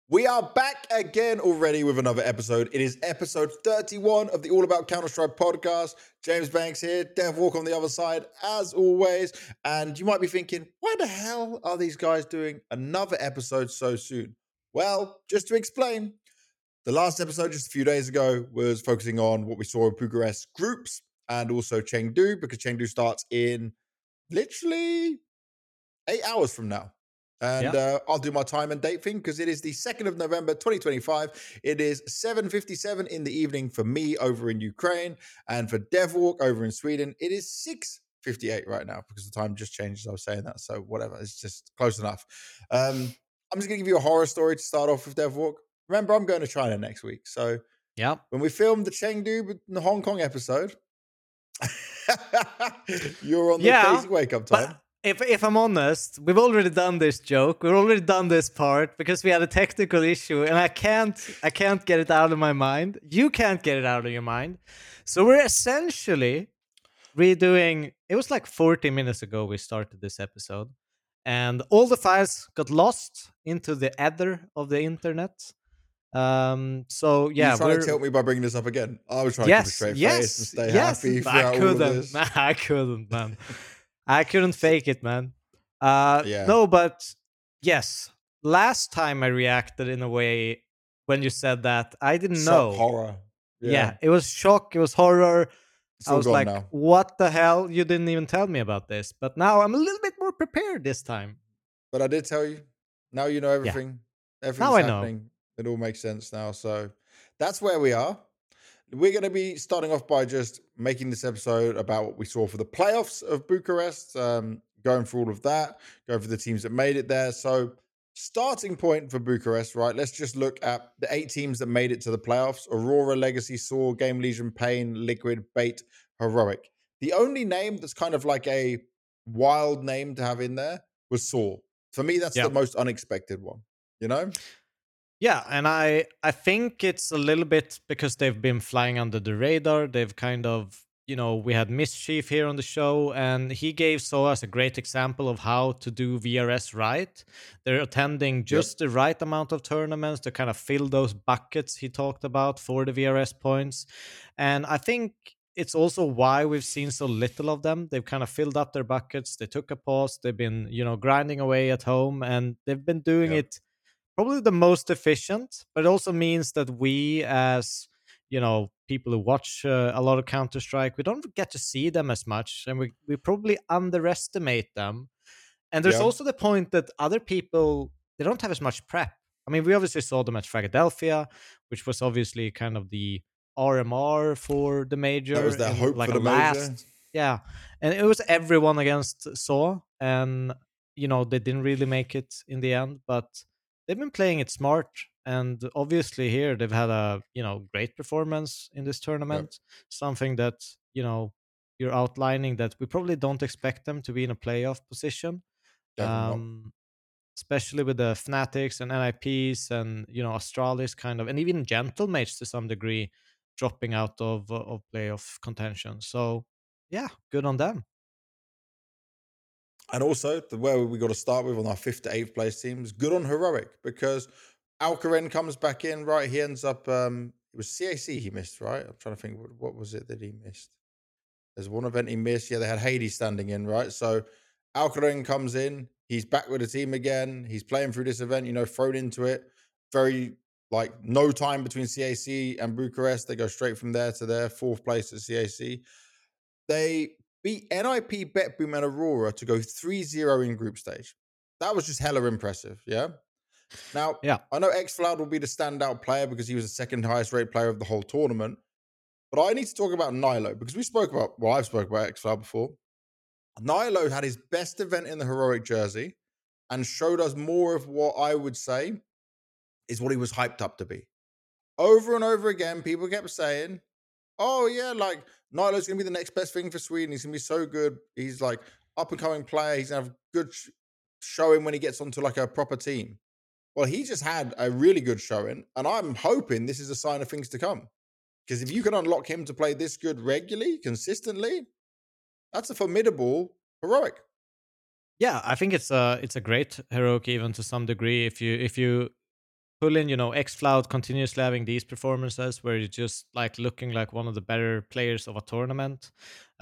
We are back again already with another episode. It is episode 31 of the All About Counter-Strike podcast. James Banks here, Dev Walk on the other side, as always. And you might be thinking, why the hell are these guys doing another episode so soon? Well, just to explain, the last episode just a few days ago was focusing on what we saw in Bucharest groups and also Chengdu, because Chengdu starts in literally 8 hours from now. And I'll do my time and date thing because it is the 2nd of November, 2025. It is 7:57 in the evening for me over in Ukraine. And for Devwalk over in Sweden, it is 6:58 right now because the time just changed as I was saying that. So whatever, it's just close enough. I'm just going to give you a horror story to start off with Devwalk. Remember, I'm going to China next week. So when we filmed the Chengdu and the Hong Kong episode, you're on the crazy wake-up time. If I'm honest, we've already done this joke. We've already done this part because we had a technical issue, and I can't get it out of my mind. You can't get it out of your mind. So we're essentially redoing. It was like 40 minutes ago we started this episode, and all the files got lost into the ether of the internet. So yeah, you're trying to tell me by bringing this up again. I was trying to keep a straight face and stay happy throughout all of this. I couldn't, man. I couldn't fake it, man. No, but yes. Last time I reacted in a way when you said that, I didn't know. Horror. Yeah, it was shock. It was horror. I was like, what the hell? You didn't even tell me about this. But now I'm a little bit more prepared this time. But I did tell you. Now you know everything. Yeah. Everything's happening. It all makes sense now. So that's where we are. We're going to be starting off by just making this episode about what we saw for the playoffs of Bucharest, going through all of that, going for the teams that made it there. So starting point for Bucharest, right? Let's just look at the 8 teams that made it to the playoffs. Aurora, Legacy, Saw, Game Legion, Pain, Liquid, Bait, Heroic. The only name that's kind of like a wild name to have in there was Saw. For me, that's the most unexpected one, you know? Yeah, and I think it's a little bit because they've been flying under the radar. They've kind of, we had Mischief here on the show, and he gave SOAS a great example of how to do VRS right. They're attending just the right amount of tournaments to kind of fill those buckets he talked about for the VRS points. And I think it's also why we've seen so little of them. They've kind of filled up their buckets. They took a pause. They've been, grinding away at home, and they've been doing it probably the most efficient, but it also means that we as people who watch a lot of Counter-Strike, we don't get to see them as much, and we probably underestimate them. And there's also the point that other people, they don't have as much prep. I mean, we obviously saw them at Philadelphia, which was obviously kind of the RMR for the major. That was their hope for the major. Yeah, and it was everyone against Saw, and they didn't really make it in the end, but they've been playing it smart, and obviously here they've had a great performance in this tournament. Something that you're outlining that we probably don't expect them to be in a playoff position, especially with the Fnatics and NIPs and Astralis kind of, and even Gentlemates to some degree dropping out of playoff contention. So yeah, good on them. And also, where we got to start with on our 5th to 8th place teams, good on Heroic, because Alcaren comes back in, right? He ends up, it was CAC he missed, right? I'm trying to think, what was it that he missed? There's one event he missed. Yeah, they had Hades standing in, right? So Alcaren comes in. He's back with the team again. He's playing through this event, thrown into it. Very, no time between CAC and Bucharest. They go straight from there to their 4th place at CAC. They beat NIP, BetBoom, and Aurora to go 3-0 in group stage. That was just hella impressive, yeah? Now, I know xFloud will be the standout player because he was the 2nd highest rated player of the whole tournament. But I need to talk about Nilo because I've spoke about xFloud before. Nilo had his best event in the Heroic jersey and showed us more of what I would say is what he was hyped up to be. Over and over again, people kept saying, oh, yeah, Nilo's going to be the next best thing for Sweden. He's going to be so good. He's up-and-coming player. He's going to have good showing when he gets onto a proper team. Well, he just had a really good showing, and I'm hoping this is a sign of things to come. Because if you can unlock him to play this good regularly, consistently, that's a formidable Heroic. Yeah, I think it's a great Heroic even to some degree. If you pull in, xCloud continuously having these performances where you're just like looking like one of the better players of a tournament.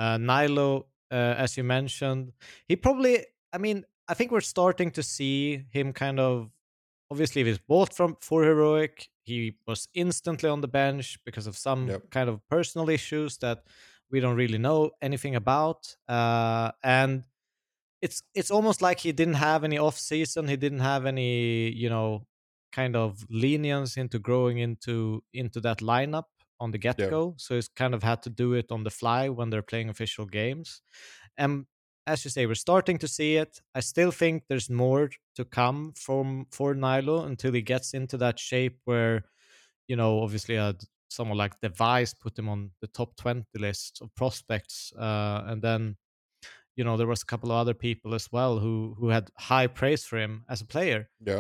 Nilo, as you mentioned, he probably, I mean, I think we're starting to see him kind of, obviously, he was bought from for Heroic. He was instantly on the bench because of some Yep. kind of personal issues that we don't really know anything about. And it's almost like he didn't have any off season. He didn't have any, kind of lenience into growing into that lineup on the get Yep. go. So he's kind of had to do it on the fly when they're playing official games. And as you say, we're starting to see it. I still think there's more to come from for Nilo until he gets into that shape where, obviously, someone like Device put him on the top 20 list of prospects, and then there was a couple of other people as well who had high praise for him as a player. Yeah.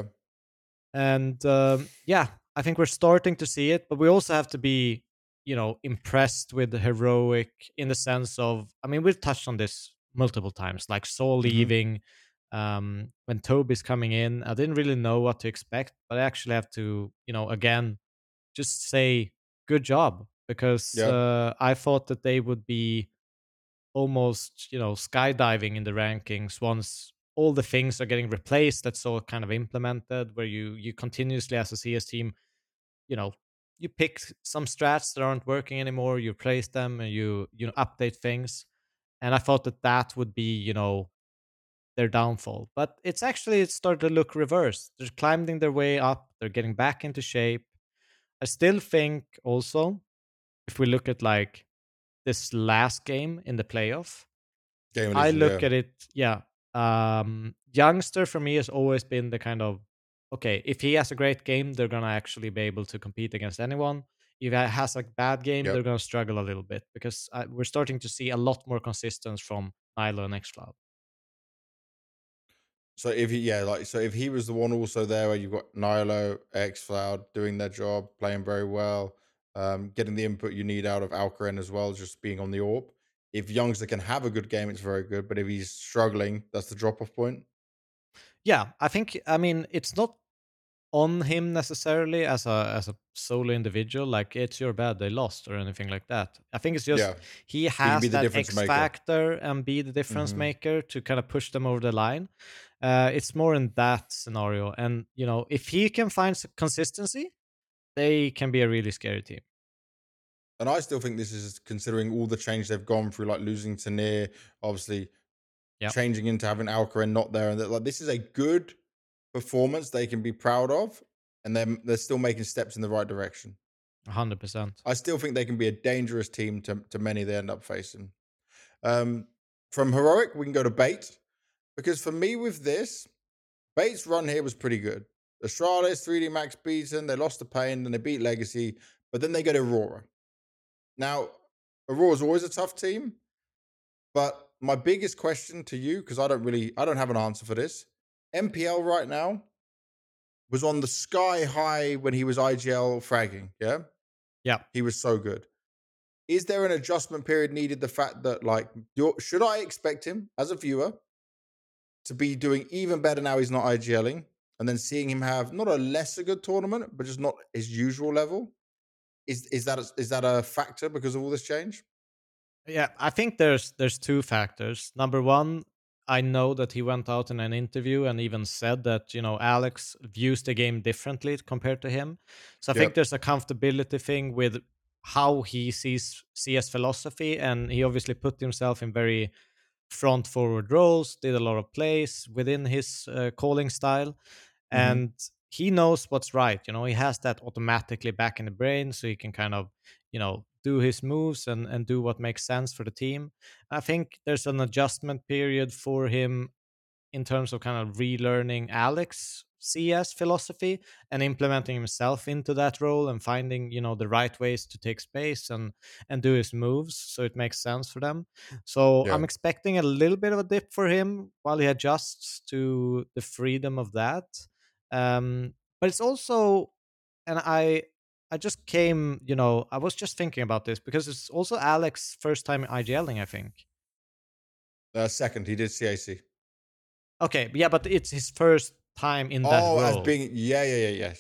And yeah, I think we're starting to see it, but we also have to be, impressed with the Heroic in the sense of, I mean, we've touched on this multiple times, like Saul Hmm. leaving, when Toby's coming in. I didn't really know what to expect, but I actually have to, again, just say good job because Yeah. I thought that they would be almost skydiving in the rankings once all the things are getting replaced that's all kind of implemented where you continuously as a CS team you know you pick some strats that aren't working anymore, you replace them, and you update things. And I thought that that would be their downfall, but it's started to look reverse. They're climbing their way up, they're getting back into shape. I still think also, if we look at like this last game in the playoff, Game I edition. look Yeah. at it, yeah. Youngster for me has always been the kind of, okay, if he has a great game, they're gonna actually be able to compete against anyone. If he has a bad game, they're Yep. gonna struggle a little bit because we're starting to see a lot more consistency from Nilo and xCloud. So if he, yeah, like so if he was the one also there where you've got Nilo, xCloud doing their job, playing very well, getting the input you need out of Alcaraz as well, just being on the AWP. If Youngster can have a good game, it's very good. But if he's struggling, that's the drop off point. Yeah, I think, I mean, it's not on him necessarily as a solo individual, like it's your bad they lost or anything like that. I think it's just Yeah, he he can be has the that difference X maker. factor and be the difference Hmm. maker to kind of push them over the line. It's more in that scenario, and if he can find consistency, they can be a really scary team. And I still think this is considering all the change they've gone through, like losing Tanir, obviously Yeah, changing into having Alcaraz not there, and that like this is a good performance they can be proud of, and they're still making steps in the right direction. 100%. I still think they can be a dangerous team to many they end up facing. Um, from heroic, we can go to bait because for me with this, bait's run here was pretty good. Astralis, 3D Max beaten, they lost the pain, and they beat Legacy, but then they get Aurora. Now, Aurora's always a tough team, but my biggest question to you, because I don't have an answer for this. MPL right now was on the sky high when he was IGL fragging. Yeah, Yeah. he was so good. Is there an adjustment period needed? The fact that like, should I expect him as a viewer to be doing even better now he's not IGLing, and then seeing him have not a lesser good tournament, but just not his usual level? Is that a factor because of all this change? Yeah, I think there's two factors. Number one, I know that he went out in an interview and even said that Alex views the game differently compared to him. So I think Yep. there's a comfortability thing with how he sees CS philosophy, and he obviously put himself in very front forward roles, did a lot of plays within his calling style, Hmm. and he knows what's right. He has that automatically back in the brain, so he can kind of do his moves and do what makes sense for the team. I think there's an adjustment period for him in terms of kind of relearning Alex CS philosophy and implementing himself into that role and finding the right ways to take space and do his moves so it makes sense for them. So Yeah. I'm expecting a little bit of a dip for him while he adjusts to the freedom of that. But it's also, and I just came, I was just thinking about this because it's also Alex's first time IGLing, I think. Second, he did CAC. Okay, yeah, but it's his first time in that Oh, as role. being, yeah, yeah, yeah, yeah, yeah.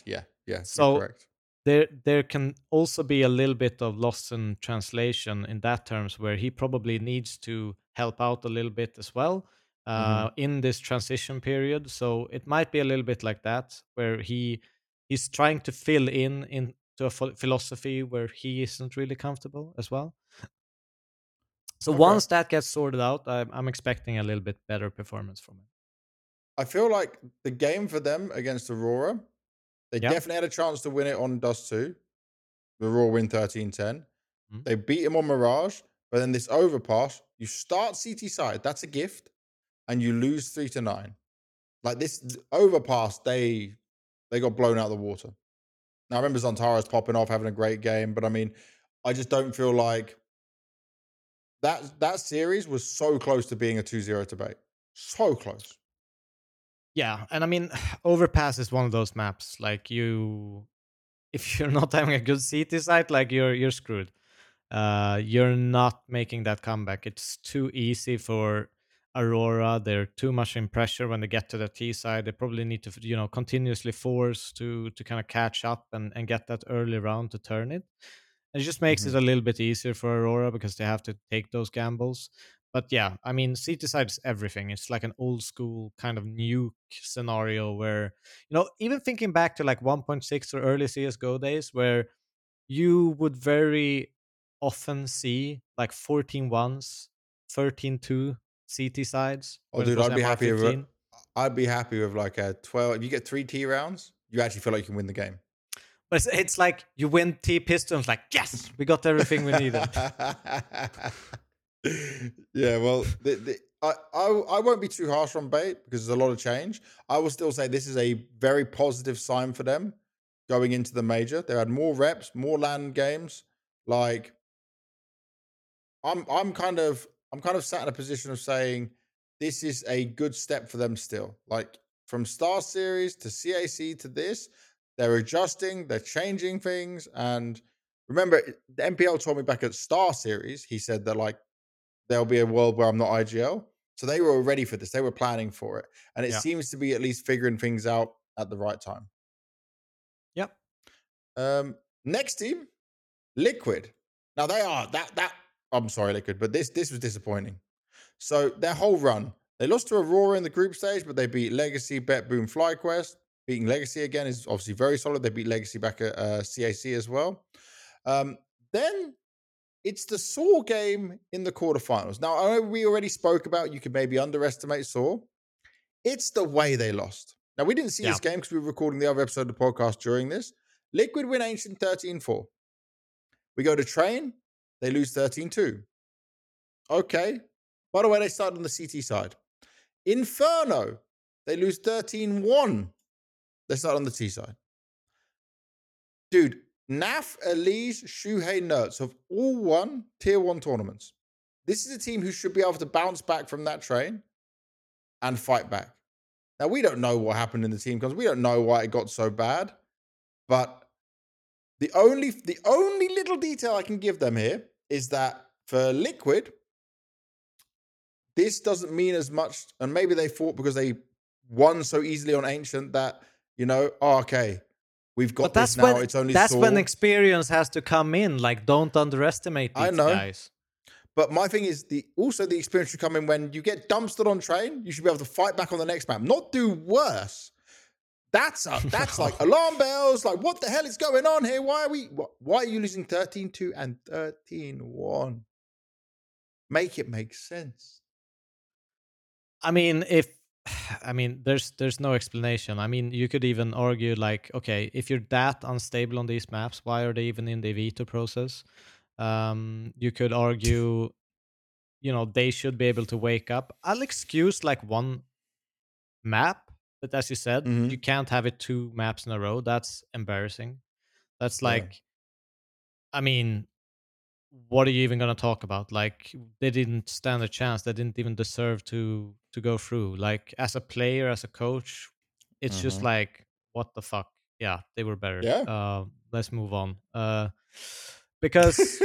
Yeah, you're So correct. there can also be a little bit of loss in translation in that terms, where he probably needs to help out a little bit as well Hmm. in this transition period. So it might be a little bit like that, where he's trying to fill in into a philosophy where he isn't really comfortable as well. So Okay. once that gets sorted out, I'm expecting a little bit better performance from him. I feel like the game for them against Aurora, they Yeah. definitely had a chance to win it on Dust 2. The Aurora win 13-10. Mm. They beat him on Mirage, but then this overpass, you start CT side, that's a gift, and you lose 3-9. Like this overpass, they got blown out of the water. Now I remember Zantaro's popping off, having a great game, but I mean, I just don't feel like that series was so close to being a 2-0 debate. So close. Yeah, and I mean, Overpass is one of those maps. Like if you're not having a good CT site, like you're screwed. You're not making that comeback. It's too easy for Aurora. They're too much in pressure when they get to the T side. They probably need to, continuously force to kind of catch up and get that early round to turn it. It just makes it Mhm. a little bit easier for Aurora because they have to take those gambles. But yeah, I mean, CT side is everything. It's like an old school kind of nuke scenario where, even thinking back to like 1.6 or early CSGO days where you would very often see like 14 ones, 13 2 CT sides Oh, when it dude, was MR15. I'd be happy with like a 12. If you get 3 T rounds, you actually feel like you can win the game. But it's like you win T Pistons, like, yes, we got everything we needed. Yeah, well, I won't be too harsh on Bait because there's a lot of change. I will still say this is a very positive sign for them going into the major. They had more reps, more land games. Like I'm kind of sat in a position of saying this is a good step for them still. Like from Star Series to CAC to this, they're adjusting, they're changing things. And remember, the MPL told me back at Star Series, he said that like there'll be a world where I'm not IGL. So they were ready for this. They were planning for it. And it Yeah. seems to be at least figuring things out at the right time. Yep. Next team, Liquid. Now they are that I'm sorry, Liquid, but this was disappointing. So their whole run, they lost to Aurora in the group stage, but they beat Legacy, Bet Boom, FlyQuest. Beating Legacy again is obviously very solid. They beat Legacy back at CAC as well. Then it's the Saw game in the quarterfinals. Now, I know we already spoke about you could maybe underestimate Saw. It's the way they lost. Now, we didn't see Yeah. this game because we were recording the other episode of the podcast during this. Liquid win Ancient 13-4. We go to Train, they lose 13-2. Okay. By the way, they started on the CT side. Inferno, they lose 13-1. They start on the T side. Dude, NAF, Elise, Shuhei, Nerds have all won tier 1 tournaments. This is a team who should be able to bounce back from that train and fight back. Now, we don't know what happened in the team because we don't know why it got so bad. But the only little detail I can give them here is that for Liquid, this doesn't mean as much. And maybe they thought because they won so easily on Ancient that, okay, we've But got this now. It's only that's when Saw. experience has to come in. Like, don't underestimate I these know. guys. But my thing is the experience should come in when you get dumpstered on train, you should be able to fight back on the next map, not do worse. That's like alarm bells. Like, what the hell is going on here? Why are you losing 13-2 and 13-1? Make it make sense. I mean, there's no explanation. I mean, you could even argue like, okay, if you're that unstable on these maps, why are they even in the veto process? You could argue, they should be able to wake up. I'll excuse like one map, but as you said, you Mm-hmm. can't have it two maps in a row. That's embarrassing. That's Yeah. like, I mean, what are you even going to talk about? Like, they didn't stand a chance. They didn't even deserve to go through. Like, as a player, as a coach, it's just Mm-hmm. like, what the fuck? Yeah, they were better. Yeah. Let's move on. Because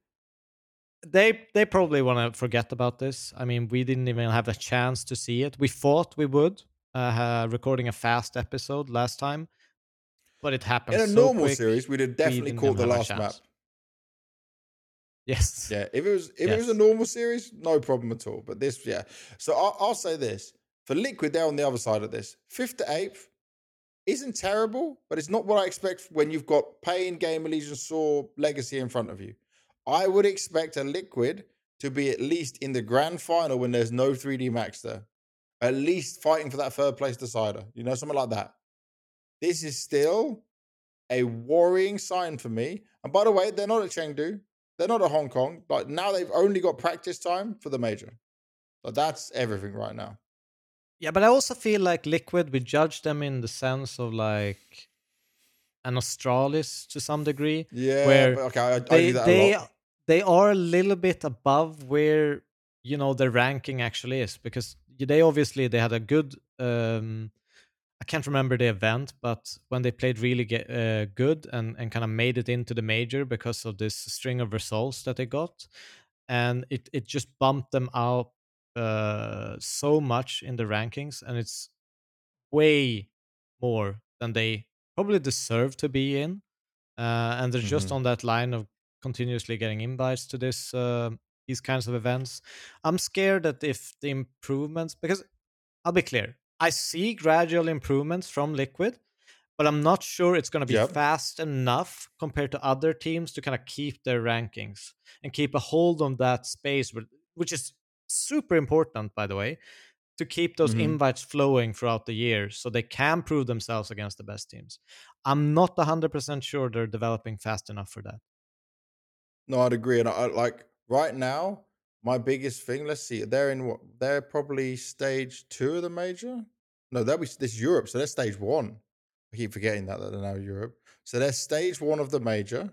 they probably want to forget about this. I mean, we didn't even have a chance to see it. We thought we would, recording a fast episode last time. but it In happened a so normal quick, series, we'd have we definitely didn't caught even the have a last map. chance. Yes. Yeah, if it was a Yes. normal series, no problem at all. But this, yeah. So I'll say this for Liquid, they're on the other side of this. Fifth to eighth isn't terrible, but it's not what I expect when you've got Pain, Game of Legion, Saw, Legacy in front of you. I would expect a Liquid to be at least in the grand final when there's no 3D Max there. At least fighting for that third place decider, something like that. This is still a worrying sign for me. And by the way, they're not at Chengdu. They're not at Hong Kong. But now they've only got practice time for the major. So that's everything right now. Yeah, but I also feel like Liquid, we judge them in the sense of like an Australis to some degree, Yeah, where but okay, I they do that a they lot. they are a little bit above where their ranking actually is, because they had a good I can't remember the event, but when they played really good and kind of made it into the major because of this string of results that they got, and it just bumped them out so much in the rankings, and it's way more than they probably deserve to be in, and they're just Hmm. on that line of continuously getting invites to these kinds of events. I'm scared that if the improvements, because I'll be clear, I see gradual improvements from Liquid, but I'm not sure it's going to be Yep. fast enough compared to other teams to kind of keep their rankings and keep a hold on that space, which is super important, by the way, to keep those Hmm. invites flowing throughout the year so they can prove themselves against the best teams. I'm not 100% sure they're developing fast enough for that. No, I'd agree. And I like right now, my biggest thing, let's see, they're in what? They're probably stage two of the major. No, this is Europe, so they're stage one. I keep forgetting that they're now Europe. So they're stage one of the major.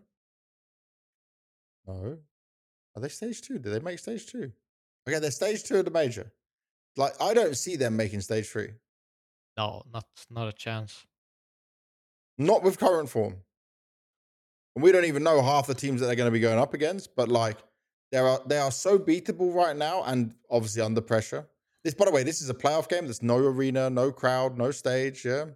No. Are they stage two? Did they make stage two? Okay, they're stage two of the major. Like, I don't see them making stage three. No, not a chance. Not with current form. And we don't even know half the teams that they're going to be going up against, but like they are so beatable right now and obviously under pressure. This, by the way, this is a playoff game. There's no arena, no crowd, no stage. Yeah.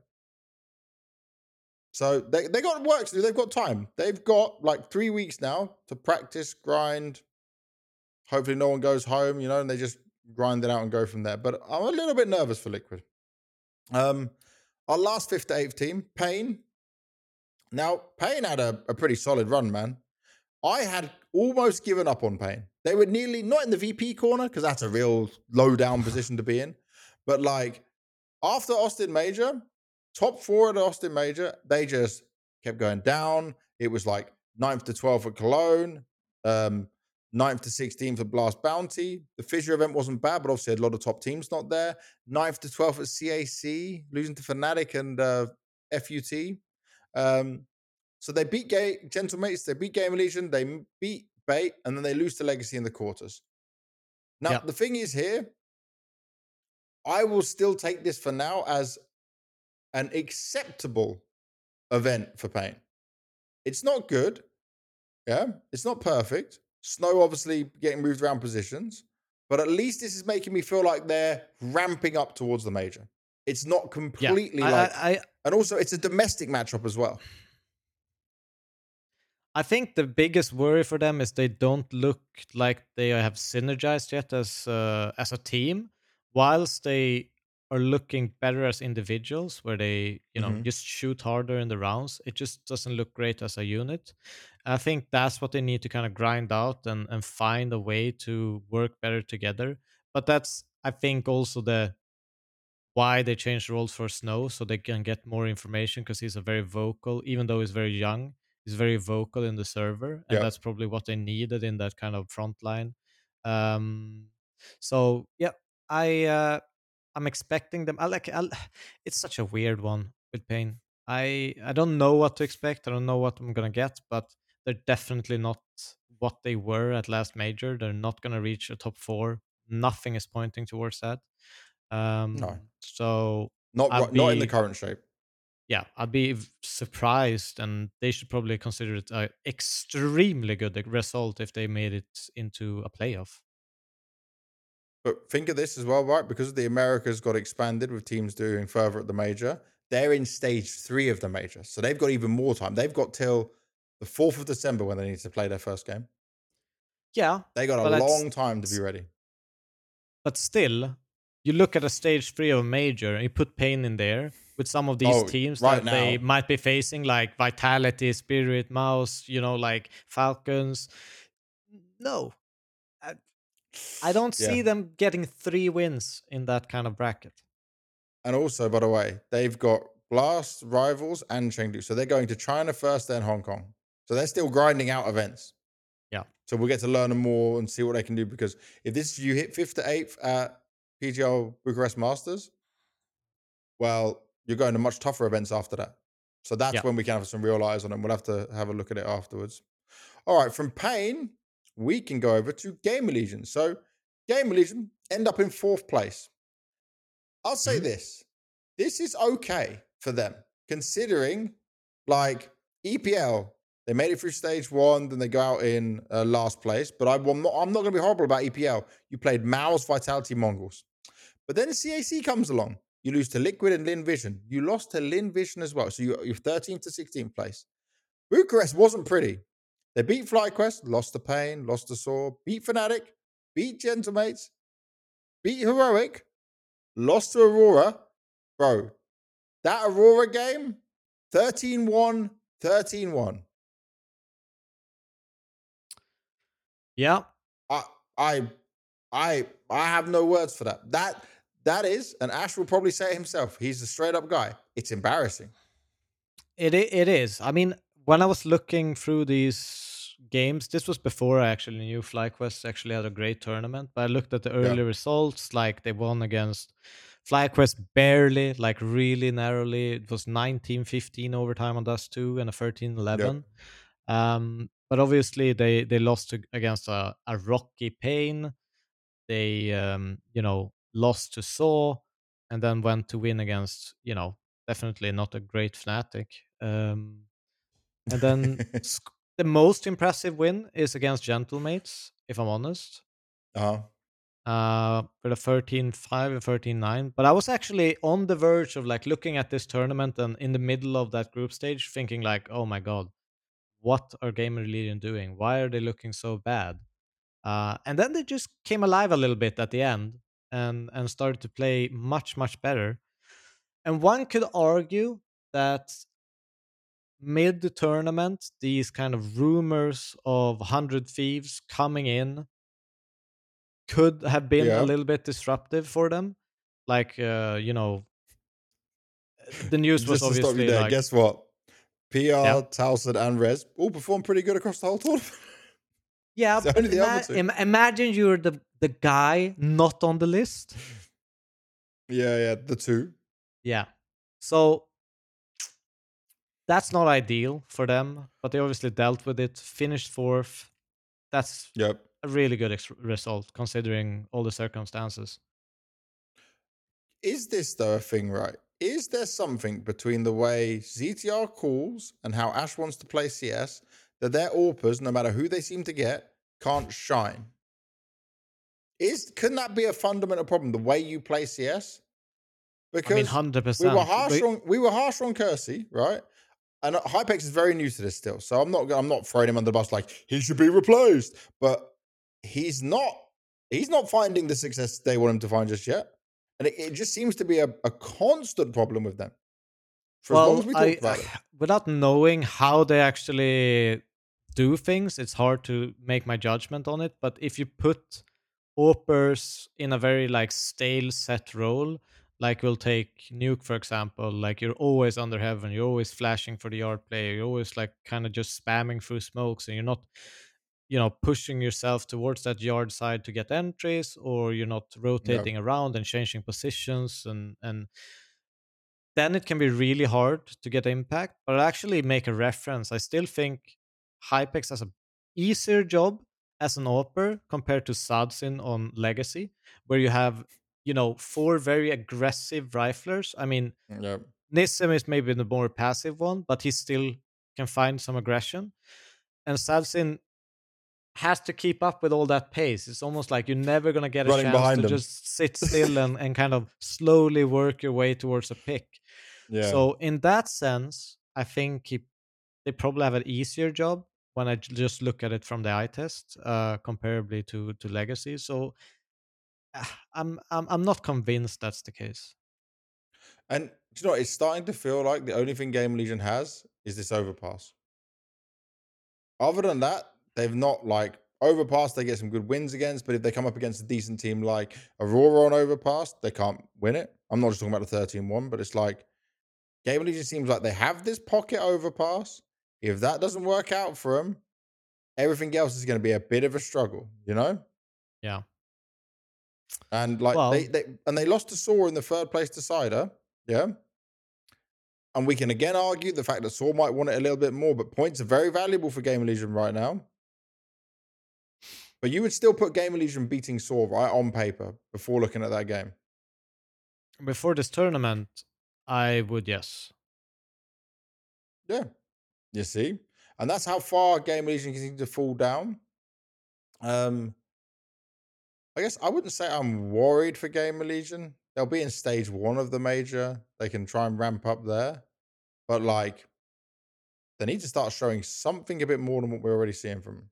So they got work to do. They've got time. They've got like 3 weeks now to practice, grind. Hopefully no one goes home, and they just grind it out and go from there. But I'm a little bit nervous for Liquid. Um, our last fifth to eighth team, Pain. Now, Pain had a pretty solid run, man. I had almost given up on Pain. They were nearly not in the VP corner because that's a real low down position to be in. But like after Austin Major, top four at Austin Major, they just kept going down. It was like 9th to 12th at Cologne, 9th to 16th at Blast Bounty. The Fissure event wasn't bad, but obviously a lot of top teams not there. 9th to 12th at CAC, losing to Fnatic and FUT. So they beat Gentlemates, they beat Game Legion, they beat Bait, and then they lose to Legacy in the quarters. Now, Yeah. the thing is here, I will still take this for now as an acceptable event for Pain. It's not good. Yeah. It's not perfect. Snow obviously getting moved around positions, but at least this is making me feel like they're ramping up towards the major. It's not Yeah. completely I like, I, and also it's a domestic matchup as well. I think the biggest worry for them is they don't look like they have synergized yet as a team, whilst they are looking better as individuals, where they Hmm. just shoot harder in the rounds. It just doesn't look great as a unit. I think that's what they need to kind of grind out and find a way to work better together. But that's, I think, also the why they changed roles for Snow, so they can get more information, because he's a very vocal, even though he's very young, he's very vocal in the server, and Yep. that's probably what they needed in that kind of front line. Um, so yeah, I I'm expecting them. It's such a weird one with Pain. I don't know what to expect. I don't know what I'm gonna get, but they're definitely not what they were at last major. They're not gonna reach a top four. Nothing is pointing towards that. No, So not I'd right, not in the be, current shape. yeah, I'd be surprised, and they should probably consider it a extremely good result if they made it into a playoff. But think of this as well, right? Because the Americas got expanded with teams doing further at the major, they're in stage 3 of the major. So they've got even more time. They've got till the 4th of December when they need to play their first game. Yeah, They got a but long time to be ready. but still, you look at a stage 3 of a major and you put Pain in there with some of these teams right that they now. might be facing, like Vitality, Spirit, Mouse, like Falcons. No, I don't Yeah. see them getting 3 wins in that kind of bracket. And also, by the way, they've got Blast, Rivals, and Chengdu. So they're going to China first, then Hong Kong. So they're still grinding out events. Yeah. So we'll get to learn more and see what they can do. Because if you hit 5th to 8th at PGL Bucharest Masters, well, you're going to much tougher events after that. So that's when we can have some real eyes on them. We'll have to have a look at it afterwards. All right, from Pain, we can go over to Gamer Legion. So Gamer Legion end up in 4th place. I'll say this is okay for them, considering like EPL, they made it through stage 1, then they go out in last place. But I'm not going to be horrible about EPL. You played Mao's Vitality Mongols. But then CAC comes along. You lose to Liquid and Lin Vision. You lost to Lin Vision as well. So you're 13th to 16th place. Bucharest wasn't pretty. They beat FlyQuest, lost to Pain, lost to Saw, beat Fnatic, beat Gentlemates, beat Heroic, lost to Aurora. Bro, that Aurora game, 13-1, 13-1. Yeah. I have no words for that. That is, and Ash will probably say it himself, he's a straight up guy. It's embarrassing. It is. I mean, when I was looking through these games, this was before I actually knew FlyQuest actually had a great tournament. But I looked at the early results, like they won against FlyQuest barely, like really narrowly. It was 19-15 overtime on Dust 2 and a 13-11. But obviously they lost against a rocky Pain. They lost to Saw and then went to win against definitely not a great Fnatic. And then the most impressive win is against Gentlemates, if I'm honest. With a 13-5 and 13-9. But I was actually on the verge of like looking at this tournament and in the middle of that group stage thinking like, oh my god, what are Gamer Legion doing? Why are they looking so bad? And then they just came alive a little bit at the end and started to play much, much better. And one could argue that mid tournament, these kind of rumors of 100 Thieves coming in could have been a little bit disruptive for them. Like, the news was just to stop you obviously there, like, guess what? PR, Towson, and Rez all performed pretty good across the whole tournament. Yeah, but only the other two. Imagine you're the guy not on the list. Yeah, the two. Yeah. So that's not ideal for them, but they obviously dealt with it, finished 4th. That's a really good result considering all the circumstances. Is this though a thing, right? Is there something between the way ZTR calls and how Ash wants to play CS that their AWPers, no matter who they seem to get, can't shine? Couldn't that be a fundamental problem, the way you play CS? Because 100%. we were harsh on Kersey, right? And Hypex is very new to this still, so I'm not throwing him under the bus like he should be replaced. But he's not finding the success they want him to find just yet. And it just seems to be a constant problem with them. For as long as we talk about it. Without knowing how they actually do things, it's hard to make my judgment on it. But if you put AWPers in a very like stale set role, like we'll take Nuke for example, like you're always under heaven, you're always flashing for the yard player, you're always like kind of just spamming through smokes, and you're not pushing yourself towards that yard side to get entries, or you're not rotating around and changing positions, and then it can be really hard to get impact. But I actually make a reference. I still think Hypex has a easier job as an AWPer compared to Sadzin on Legacy, where you have 4 very aggressive riflers. I mean, Nissim is maybe the more passive one, but he still can find some aggression. And Sadzin has to keep up with all that pace. It's almost like you're never going to get a chance to just sit still and kind of slowly work your way towards a pick. Yeah. So in that sense, I think they probably have an easier job when I just look at it from the eye test, comparably to Legacy. So I'm not convinced that's the case. And do you know what? It's starting to feel like the only thing Game Legion has is this overpass. Other than that, they've not like overpass. They get some good wins against, but if they come up against a decent team like Aurora on overpass, they can't win it. I'm not just talking about the 13-1, but it's like Game Legion seems like they have this pocket overpass. If that doesn't work out for them, everything else is going to be a bit of a struggle, you know? Yeah. And like Well, they lost to Saw in the third place decider, yeah. And we can again argue the fact that Saw might want it a little bit more, but points are very valuable for Game Legion right now. But you would still put Game Legion beating Saw right on paper before looking at that game. before this tournament, I would, yes. Yeah, you see, and that's how far Game Legion can seem to fall down. I guess I wouldn't say I'm worried for Game Legion. They'll be in stage 1 of the major. They can try and ramp up there, but like they need to start showing something a bit more than what we're already seeing from them.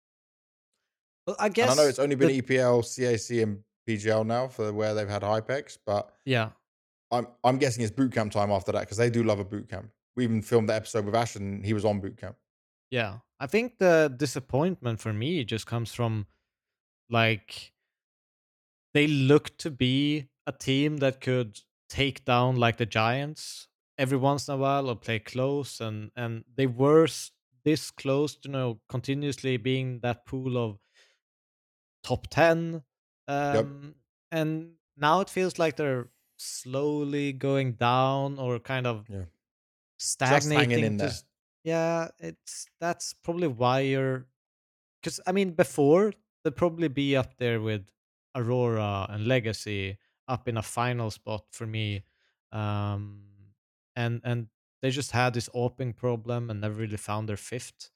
Well, I And I know guess it's only been EPL, CAC, and PGL now for where they've had Hypex, but yeah. I'm guessing it's boot camp time after that because they do love a boot camp. We even filmed the episode with Ash and he was on boot camp. Yeah. I think the disappointment for me just comes from like they look to be a team that could take down like the Giants every once in a while or play close, and they were this close to continuously being that pool of top 10. Yep. And now it feels like they're slowly going down or kind of Yeah. Just hanging stagnating in there. yeah, that's probably why you're, because I mean, before they'd probably be up there with Aurora and Legacy, up in a final spot for me. Um, and they just had this opening problem and never really found their fifth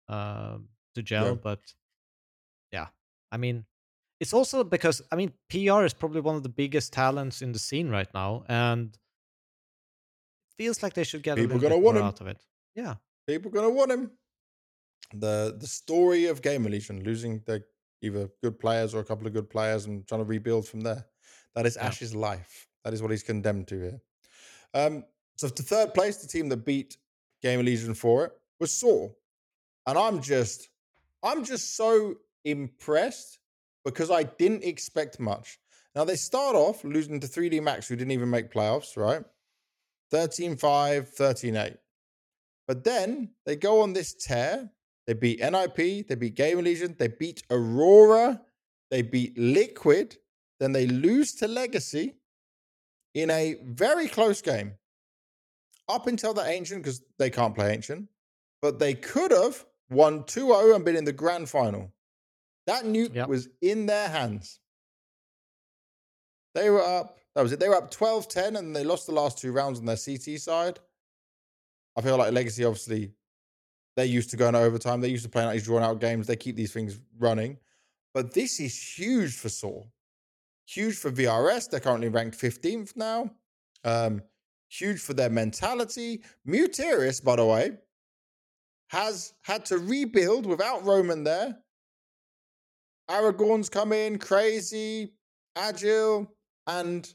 to Yeah. gel. But yeah, I mean, it's also because I mean PR is probably one of the biggest talents in the scene right now, and feels like they should get a People little gonna bit want more him. out of it. Yeah, People gonna want him. The story of Gamer Legion losing the either good players or a couple of good players and trying to rebuild from there. That is yeah. Ash's life. That is what he's condemned to here. So to third place, the team that beat Gamer Legion for it was Saw. And I'm just so impressed because I didn't expect much. Now they start off losing to 3D Max, who didn't even make playoffs, right? 13-5, 13-8. But then they go on this tear. They beat NIP, they beat Gamer Legion, they beat Aurora, they beat Liquid, then they lose to Legacy in a very close game. Up until the Ancient, because they can't play Ancient, but they could have won 2-0 and been in the grand final. That nuke Yep. was in their hands. They were up, that was it. They were up 12-10 and they lost the last 2 rounds on their CT side. I feel like Legacy, obviously, they're used to going to overtime. They're used to playing out these drawn out games. They keep these things running. But this is huge for Saw. Huge for VRS. They're currently ranked 15th now. Huge for their mentality. Mutiris, by the way, has had to rebuild without Roman there. Aragorn's come in, crazy, agile, and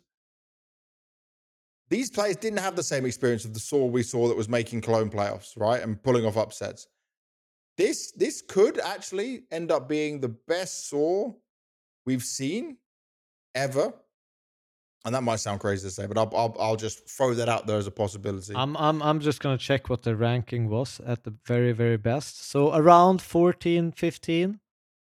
these players didn't have the same experience of the Saw we saw that was making Cologne playoffs, right? And pulling off upsets. This could actually end up being the best Saw we've seen ever. And that might sound crazy to say, but I'll just throw that out there as a possibility. I'm just gonna check what the ranking was at the very very best. So around 14, 15.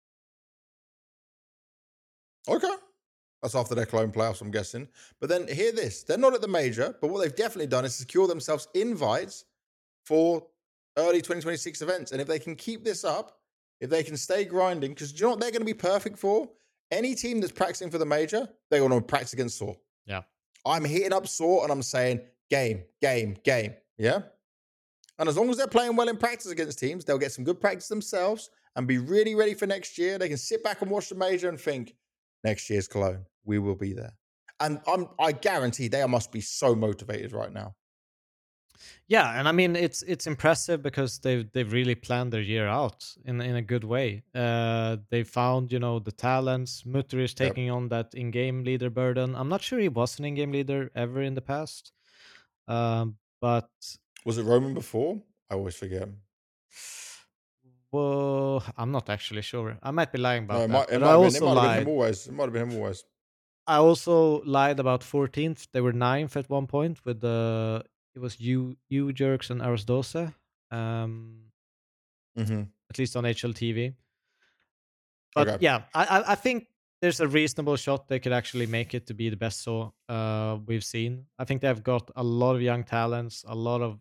Okay. That's after their clone playoffs, I'm guessing. But then hear this. They're not at the major, but what they've definitely done is secure themselves invites for early 2026 events. And if they can keep this up, if they can stay grinding, because do you know what they're going to be perfect for? Any team that's practicing for the major, they're going to practice against Saw. Yeah. I'm hitting up Saw and I'm saying game, game, game. Yeah. And as long as they're playing well in practice against teams, they'll get some good practice themselves and be really ready for next year. They can sit back and watch the major and think, next year's Cologne, we will be there. And I guarantee they must be so motivated right now. Yeah, and I mean it's impressive because they've really planned their year out in a good way. They found, the talents. Mutter is Yep. taking on that in-game leader burden. I'm not sure he was an in-game leader ever in the past, but Was it Roman before? I always forget. well, I'm not actually sure. I might be lying No, about it that, might it but might I have been. It also might have been him lied. always. It might have been him always. I also lied about 14th. They were ninth at one point with the it was you Jerks and Arasdose. Um, Hmm. at least on HLTV. But Okay. yeah, I think there's a reasonable shot they could actually make it to be the best saw we've seen. I think they've got a lot of young talents, a lot of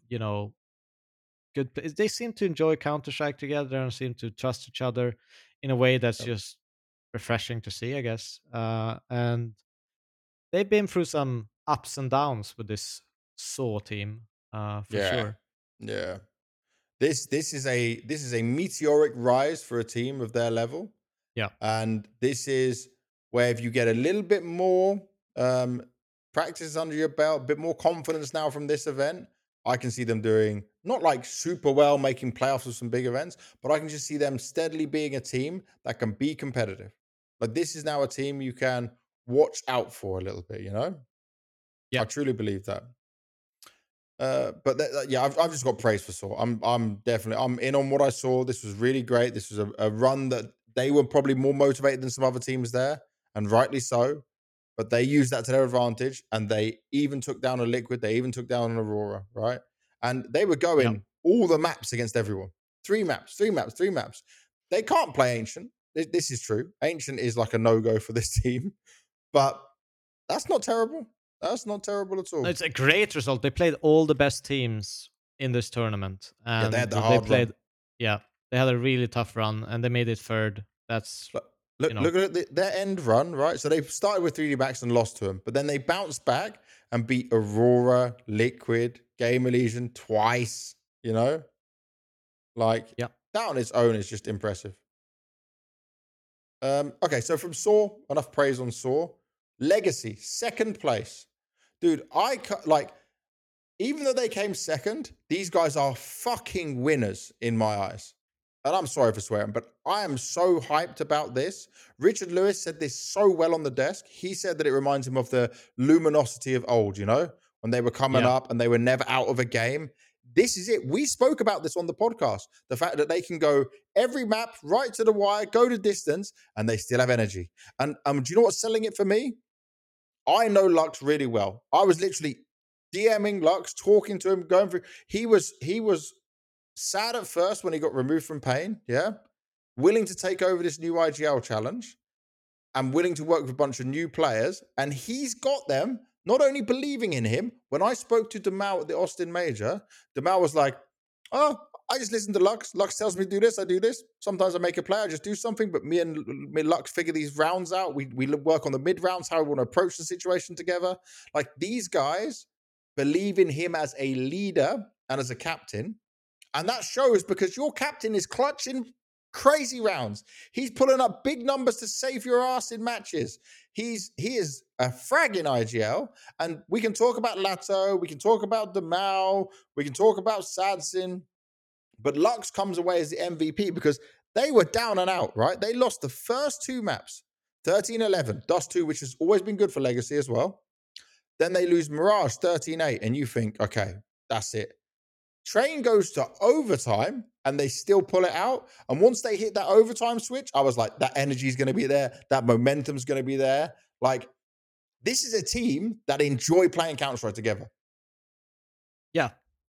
They seem to enjoy Counter Strike together and seem to trust each other in a way that's Yep. just refreshing to see, I guess. And they've been through some ups and downs with this Saw team, for Yeah. sure. Yeah. This is a meteoric rise for a team of their level. Yeah, And this is where if you get a little bit more um, practice under your belt, a bit more confidence now from this event, I can see them doing not like super well, making playoffs of some big events, but I can just see them steadily being a team that can be competitive. Like this is now a team you can watch out for a little bit, you know? yeah, I truly believe that. But yeah, I've just got praise for Saw. I'm in on what I saw. This was really great. This was a run that they were probably more motivated than some other teams there, and rightly so. But they used that to their advantage, and they even took down a Liquid. They even took down an Aurora, right? And they were yeah. going all the maps against everyone. Three maps, three maps, three maps. They can't play Ancient. This is true. Ancient is like a no go for this team, but that's not terrible. That's not terrible at all. It's a great result. They played all the best teams in this tournament, Yeah, they had and the they hard played. run. Yeah, they had a really tough run, and they made it third. That's Look, you look, know, look at their end run, right? So they started with 3D Max and lost to him, but then they bounced back and beat Aurora, Liquid, Game Elysian twice. You know, like yeah, that on its own is just impressive. Okay, so from Saw, enough praise on Saw. Legacy, second place, dude. Like even though they came second, these guys are fucking winners in my eyes. And I'm sorry for swearing, but I am so hyped about this. Richard Lewis said this so well on the desk. He said that it reminds him of the luminosity of old, when they were coming yeah, up and they were never out of a game. This is it. We spoke about this on the podcast. The fact that they can go every map right to the wire, go to distance, and they still have energy. And do you know what's selling it for me? I know Lux really well. I was literally DMing Lux, talking to him, going through. He was sad at first when he got removed from Pain, yeah, willing to take over this new IGL challenge and willing to work with a bunch of new players. And he's got them not only believing in him. When I spoke to Demal at the Austin Major, Demal was like, "Oh, I just listen to Lux. Lux tells me to do this, I do this. Sometimes I make a play, I just do something. But me and Lux figure these rounds out. We work on the mid rounds, how we want to approach the situation together. Like these guys believe in him as a leader and as a captain, and that shows because your captain is clutching crazy rounds. He's pulling up big numbers to save your ass in matches. He is a frag in IGL. And we can talk about Lato, we can talk about Demal, we can talk about Sadsin, but Lux comes away as the MVP because they were down and out, right? They lost the first two maps, 13-11, Dust 2, which has always been good for Legacy as well. Then they lose Mirage 13-8, and you think, okay, that's it. Train goes to overtime and they still pull it out. And once they hit that overtime switch, I was like, that energy is going to be there. That momentum's going to be there. Like, this is a team that enjoy playing Counter Strike together. yeah.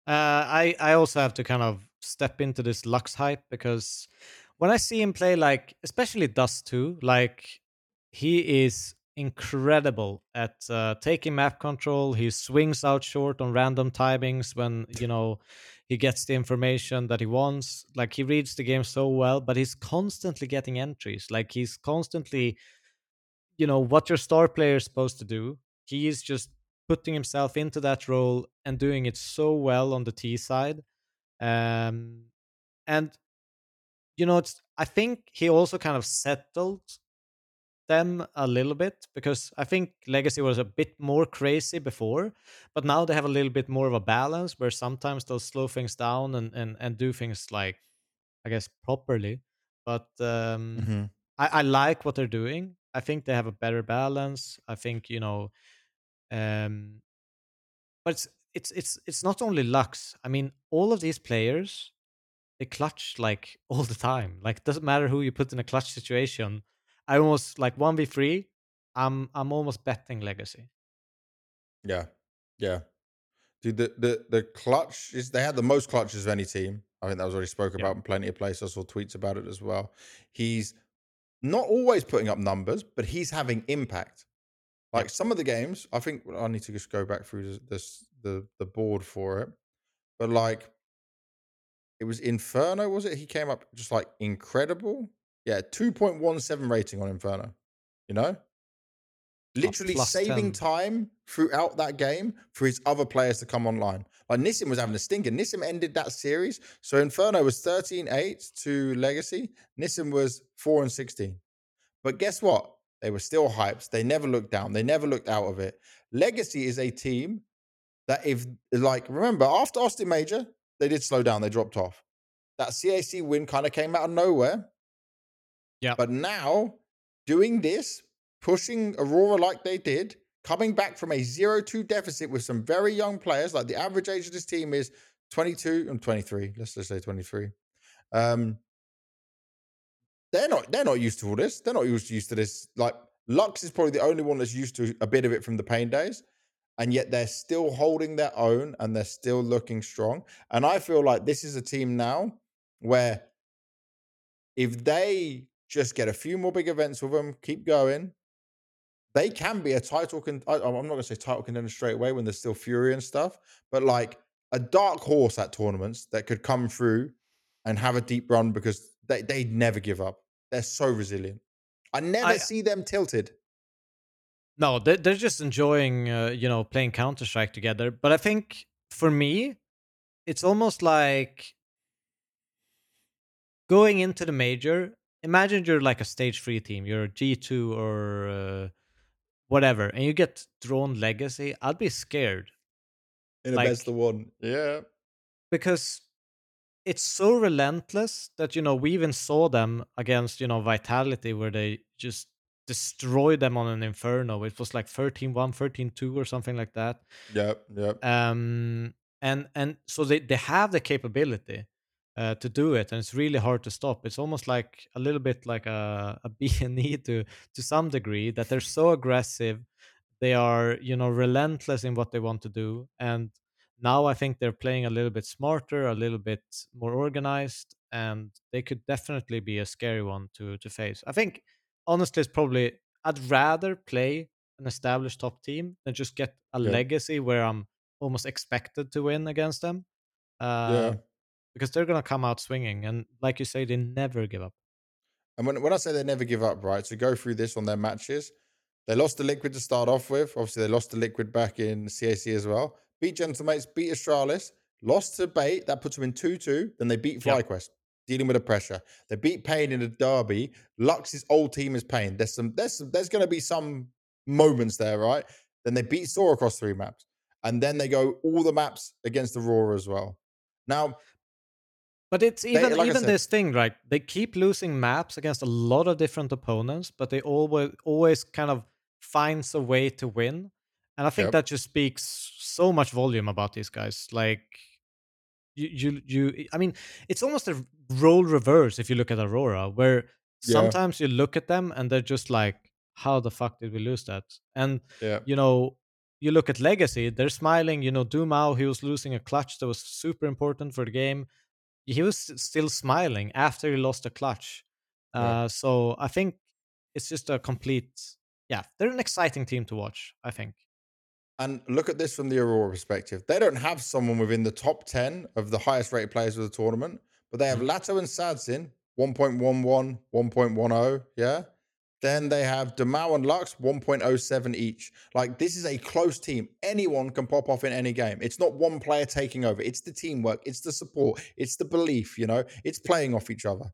I also have to kind of step into this Lux hype because when I see him play, like especially Dust 2, like he is incredible at taking map control. He swings out short on random timings when he gets the information that he wants. Like he reads the game so well, but he's constantly getting entries. Like he's constantly, what your star player is supposed to do. He is just putting himself into that role and doing it so well on the T side. Um, and it's I think he also kind of settled them a little bit because I think Legacy was a bit more crazy before, but now they have a little bit more of a balance where sometimes they'll slow things down and do things like, I guess, properly. But Hmm. I like what they're doing. I think they have a better balance. I think, um, but it's not only Lux. I mean, all of these players, they clutch like all the time. Like, doesn't matter who you put in a clutch situation. I almost like 1v3. I'm almost betting Legacy. Yeah, yeah. Dude, the clutch is they had the most clutches of any team. I think that was already spoke Yeah. about in plenty of places. I saw tweets about it as well. He's not always putting up numbers, but he's having impact. Yeah. Like some of the games, I think I need to just go back through the board for it. But like it was Inferno, was it? He came up just like incredible. Yeah, 2.17 rating on Inferno. You know? Literally Plus saving 10. time throughout that game for his other players to come online. Like Nissim was having a stinker. Nissim ended that series. So Inferno was 13-8 to Legacy. Nissim was 4-16. But guess what? They were still hyped. They never looked down. They never looked out of it. Legacy is a team that if like remember after Austin Major, they did slow down. They dropped off. That CAC win kind of came out of nowhere. Yeah. But now doing this, pushing Aurora like they did, coming back from a 0-2 deficit with some very young players, like the average age of this team is 22 and 23. Let's just say 23. Um, they're not used to all this. They're not used to this. Like Lux is probably the only one that's used to a bit of it from the pain days. And yet they're still holding their own and they're still looking strong. And I feel like this is a team now where if they just get a few more big events with them, keep going, they can be a title. I'm not going to say title contender straight away when there's still Fury and stuff, but like a dark horse at tournaments that could come through and have a deep run because they never give up. They're so resilient. I never I see them tilted. No, they're just enjoying playing Counter Strike together. But I think for me, it's almost like going into the major. Imagine you're like a stage 3 team. You're a G2 or whatever, and you get drawn Legacy. I'd be scared, In a best like, of one. Yeah. because it's so relentless that we even saw them against Vitality, where they just destroyed them on an Inferno. It was like 13-1, 13-2, or something like that. Yep. Yep. And so they have the capability to do it, and it's really hard to stop. It's almost like a little bit like a BNE to some degree, that they're so aggressive. They are relentless in what they want to do, and now I think they're playing a little bit smarter, a little bit more organized, and they could definitely be a scary one to face. I think honestly, it's probably, I'd rather play an established top team than just get a Yeah. Legacy where I'm almost expected to win against them, uh, Yeah. because they're gonna come out swinging, and like you say, they never give up. And when I say they never give up, right? To go through this on their matches, they lost to Liquid to start off with. Obviously, they lost to Liquid back in CAC as well. Beat Gentlemates, beat Astralis, lost to Bait. That puts them in 2-2. Then they beat Yeah, FlyQuest, dealing with the pressure. They beat Pain in the derby. Lux's old team is Pain. There's going to be some moments there, right? Then they beat Saw across 3 maps. And then they go all the maps against Aurora as well. Now, but it's they, like I even said, this thing, right? They keep losing maps against a lot of different opponents, but they always kind of finds a way to win, and I think yep, that just speaks so much volume about these guys. Like, I mean, it's almost a role reverse if you look at Aurora, where yeah, sometimes you look at them and they're just like, how the fuck did we lose that? And yeah. you know you look at Legacy, they're smiling. Dumao, he was losing a clutch that was super important for the game. He was still smiling after he lost a clutch. Yeah. So I think it's just a complete, yeah, they're an exciting team to watch, I think. And look at this from the Aurora perspective. They don't have someone within the top 10 of the highest rated players of the tournament, but they have Mhm. Lato and Sadzin, 1.11, 1.10. Yeah. Then they have Demau and Lux, 1.07 each. Like, this is a close team. Anyone can pop off in any game. It's not one player taking over. It's the teamwork. It's the support. It's the belief, it's playing off each other.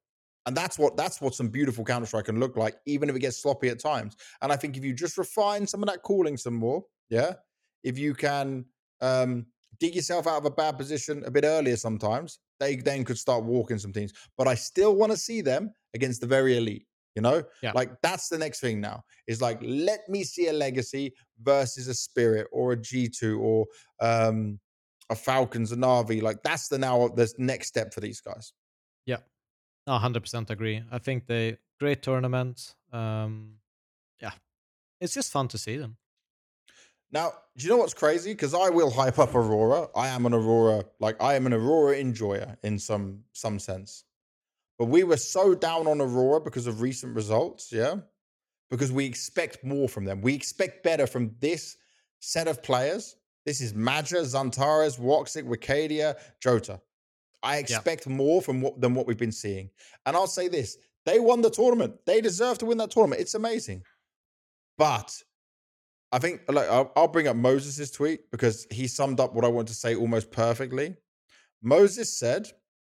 And that's what some beautiful Counter Strike can look like, even if it gets sloppy at times. And I think if you just refine some of that calling some more, yeah, if you can dig yourself out of a bad position a bit earlier, sometimes they then could start walking some teams. But I still want to see them against the very elite. You know, Yeah. like that's the next thing now. Is like, let me see a Legacy versus a Spirit or a G2 or a Falcons, a Navi. Like that's the next step for these guys. Yeah. No, 100% agree. I think they great tournament. Yeah, it's just fun to see them. Now, do you know what's crazy? Because I will hype up Aurora. I am an Aurora enjoyer in some sense. But we were so down on Aurora because of recent results, yeah? Because we expect more from them. We expect better from this set of players. This is Maja, Xantares, Woxic, Wicadia, Jota. I Yeah. expect more than what we've been seeing. And I'll say this: they won the tournament. They deserve to win that tournament. It's amazing. But I think like I'll bring up Moses' tweet because he summed up what I want to say almost perfectly. Moses said,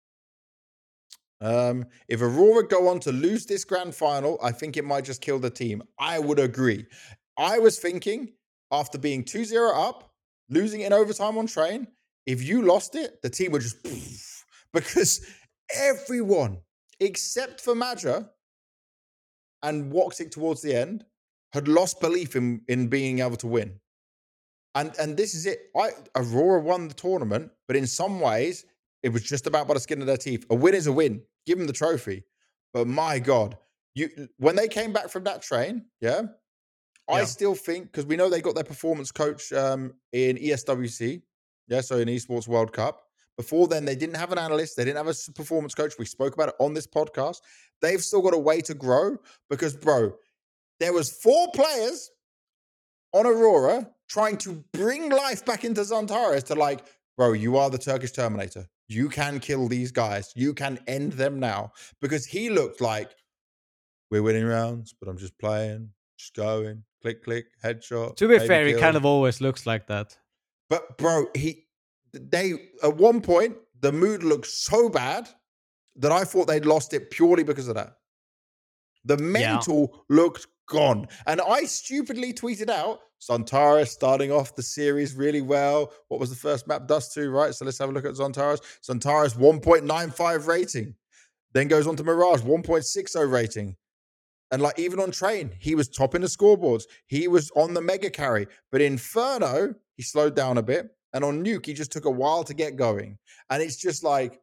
if Aurora go on to lose this grand final, I think it might just kill the team. I would agree. I was thinking after being 2-0 up, losing in overtime on train, if you lost it, the team would just because everyone except for Maja and Woxic towards the end had lost belief in being able to win. And this is it. Aurora won the tournament, but in some ways, it was just about by the skin of their teeth. A win is a win. Give them the trophy. But my God, when they came back from that train, yeah, I Yeah. still think because we know they got their performance coach in ESWC, yeah, so in Esports World Cup. Before then, they didn't have an analyst. They didn't have a performance coach. We spoke about it on this podcast. They've still got a way to grow because, bro, there was 4 players on Aurora trying to bring life back into Xantares to like, bro, you are the Turkish Terminator. You can kill these guys. You can end them now. Because he looked like, we're winning rounds, but I'm just playing, just going, click, click, headshot, To be maybe fair, he kind kill. of always looks like that. But bro, they at one point, the mood looked so bad that I thought they'd lost it purely because of that. The Yeah. mental looked gone. And I stupidly tweeted out, Xantares starting off the series really well. What was the first map? Dust 2, right? So let's have a look at Xantares. Xantares 1.95 rating. Then goes on to Mirage, 1.60 rating. And like even on train, he was topping the scoreboards. He was on the mega carry. But Inferno, he slowed down a bit. And on Nuke, he just took a while to get going. And it's just like,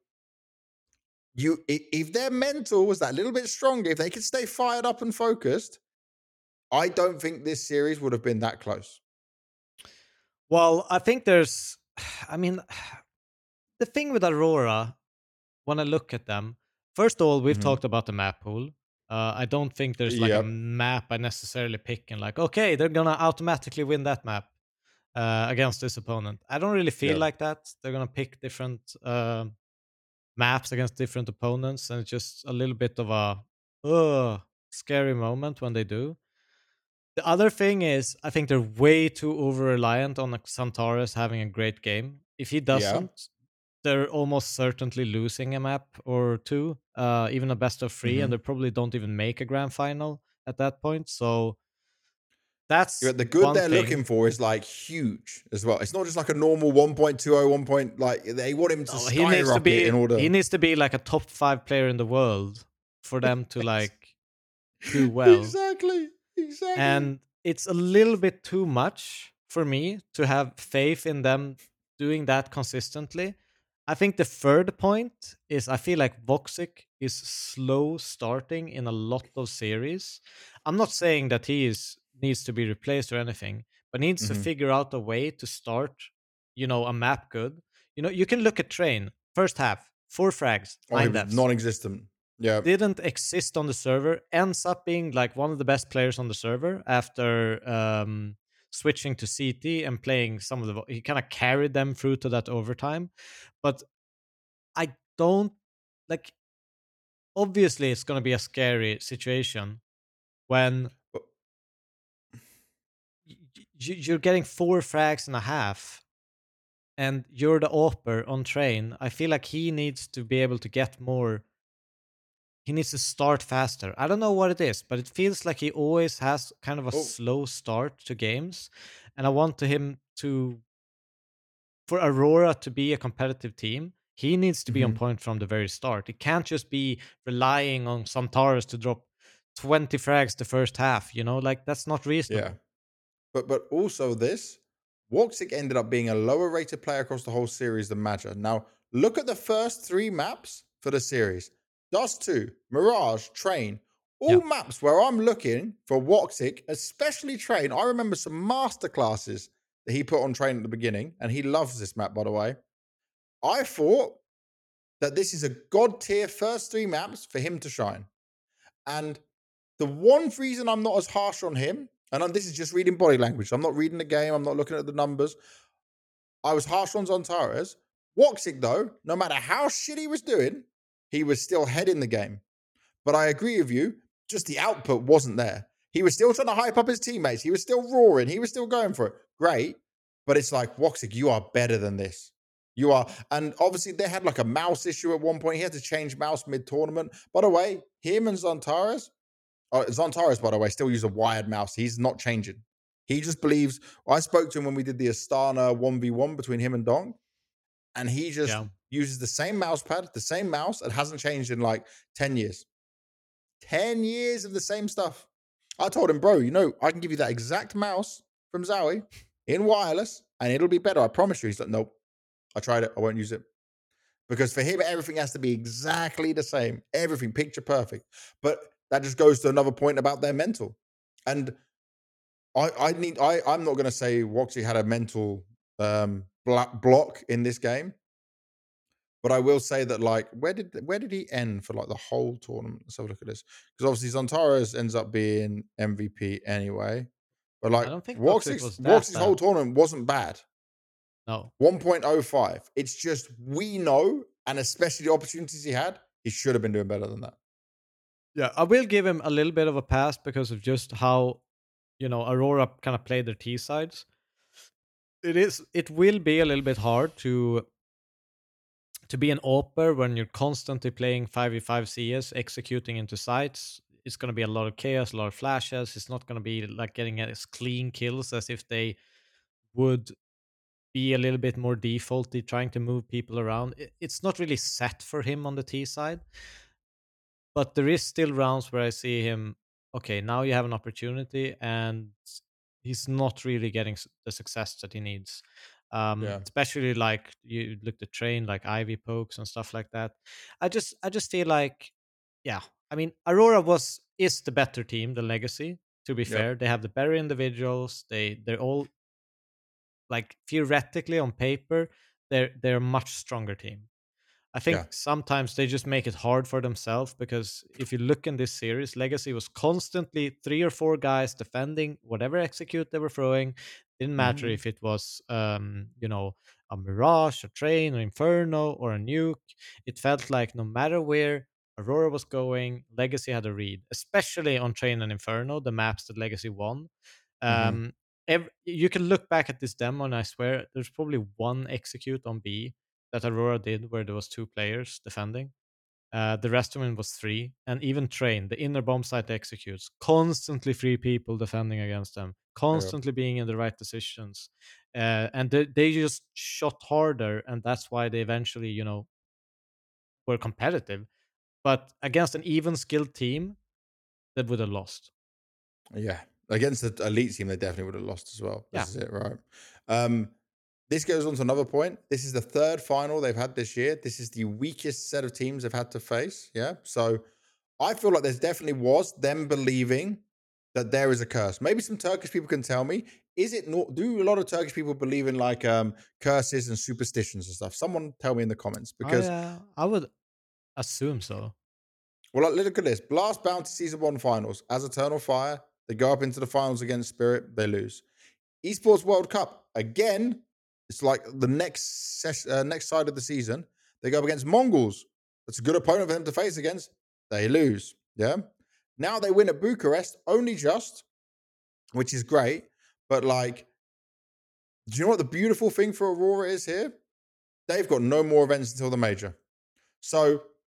if their mental was that little bit stronger, if they could stay fired up and focused, I don't think this series would have been that close. Well, I think there's, I mean, the thing with Aurora, when I look at them, first of all, we've talked about the map pool. I don't think there's like a Yep. map I necessarily pick and like, okay, they're gonna automatically win that map against this opponent. I don't really feel Yep. like that. They're gonna pick different maps against different opponents, and it's just a little bit of a scary moment when they do. The other thing is, I think they're way too over reliant on Xantares having a great game. If he Yeah. doesn't, they're almost certainly losing a map or two, even a best of 3, and Mm-hmm. they probably don't even make a grand final at that point. So Yeah, that's the good one they're looking thing. for is like huge as well. It's not just like a normal 1.20, 1 point, like they want him to No, skyrocket in order. he needs to be like a top 5 player in the world for them to like do well. Exactly. Exactly. And it's a little bit too much for me to have faith in them doing that consistently. I think the third point is I feel like Voxic is slow starting in a lot of series. I'm not saying that needs to be replaced or anything, but needs to Mm-hmm. figure out a way to start, a map good. You can look at Train, first half, 4 frags, Oh, he 9 was deaths, non-existent. Yeah. didn't exist on the server, ends up being like one of the best players on the server after switching to CT and playing some of he kind of carried them through to that overtime. But I don't like, obviously it's going to be a scary situation when But you're getting 4 frags and a half and you're the AWPer on Train. I feel like he needs to be able to get more he needs to start faster. I don't know what it is, but it feels like he always has kind of a Oh, slow start to games, and I want to him to for Aurora to be a competitive team. He needs to be on hmm point from the very start. It can't just be relying on Santaris to drop 20 frags the first half. Like that's not yeah. reasonable. But also this, Woxic ended up being a lower rated player across the whole series than Madja. Now, look at the first 3 maps for the series. Dust 2, Mirage, Train, Yeah, all maps where I'm looking for Woxic, especially Train. I remember some masterclasses that he put on Train at the beginning, and he loves this map, by the way. I thought that this is a god tier first 3 maps for him to shine. And the one reason I'm not as harsh on him, and this is just reading body language, I'm not reading the game, I'm not looking at the numbers. I was harsh on Zontares. Woxic, though, no matter how shit he was doing, he was still heading the game. But I agree with you, just the output wasn't there. He was still trying to hype up his teammates. He was still roaring. He was still going for it. Great. But it's like, Woxic, you are better than this. You are. And obviously, they had like a mouse issue at one point. He had to change mouse mid tournament. By the way, him and Zontares, Zontares, by the way, still use a wired mouse. He's not changing. He just believes. I spoke to him when we did the Astana 1v1 between him and Dong, and he just yeah. uses the same mouse pad, the same mouse. It hasn't changed in like 10 years. 10 years of the same stuff. I told him, bro, I can give you that exact mouse from Zowie in wireless and it'll be better. I promise you. He's like, nope, I tried it. I won't use it. Because for him, everything has to be exactly the same. Everything picture perfect. But that just goes to another point about their mental. And I'm not going to say Woxy had a mental block in this game. But I will say that, like, where did he end for like the whole tournament? Let's have a look at this. Because obviously Zontaros ends up being MVP anyway. But I like don't think Toxic Woxic's was that Woxic's whole bad. tournament wasn't bad. No. 1.05. It's just we know, and especially the opportunities he had, he should have been doing better than that. Yeah, I will give him a little bit of a pass because of just how, Aurora kind of played their T sides. It will be a little bit hard to be an AWPer when you're constantly playing 5v5 CS, executing into sites. It's going to be a lot of chaos, a lot of flashes. It's not going to be like getting as clean kills as if they would be a little bit more defaulty, trying to move people around. It's not really set for him on the T side, but there is still rounds where I see him. Okay, now you have an opportunity, and he's not really getting the success that he needs. Yeah. Especially like you look at Train, like Ivy pokes and stuff like that. I just feel like, yeah. I mean, Aurora is the better team than Legacy. To be Yep. fair, they have the better individuals. They're all, like, theoretically on paper, they're a much stronger team. I Yeah. think sometimes they just make it hard for themselves because if you look in this series, Legacy was constantly 3 or 4 guys defending whatever execute they were throwing. Didn't matter hmm if it was, a Mirage, a Train, an Inferno, or a Nuke. It felt like no matter where Aurora was going, Legacy had a read, especially on Train and Inferno, the maps that Legacy won. hmm Um, you can look back at this demo, and I swear there's probably one execute on B that Aurora did where there was 2 players defending. The rest of them was 3, and even Train, the inner bomb site executes, constantly 3 people defending against them, Yep. constantly being in the right positions, and they just shot harder, and that's why they eventually, were competitive. But against an even skilled team, that would have lost. Yeah. Against the elite team, they definitely would have lost as well. Yeah, This is it, right? Um, This goes on to another point. This is the third final they've had this year. This is the weakest set of teams they've had to face. Yeah. So I feel like there's definitely was them believing that there is a curse. Maybe some Turkish people can tell me, is it not, do a lot of Turkish people believe in like curses and superstitions and stuff? Someone tell me in the comments because I would assume so. well, like, look at this. Blast Bounty Season 1 finals. As Eternal Fire, they go up into the finals against Spirit, they lose. Esports World Cup again. It's like the next side of the season. They go up against Mongols. That's a good opponent for them to face against. They lose. Yeah. Now they win at Bucharest, only just, which is great. But like, do you know what the beautiful thing for Aurora is here? They've got no more events until the major. So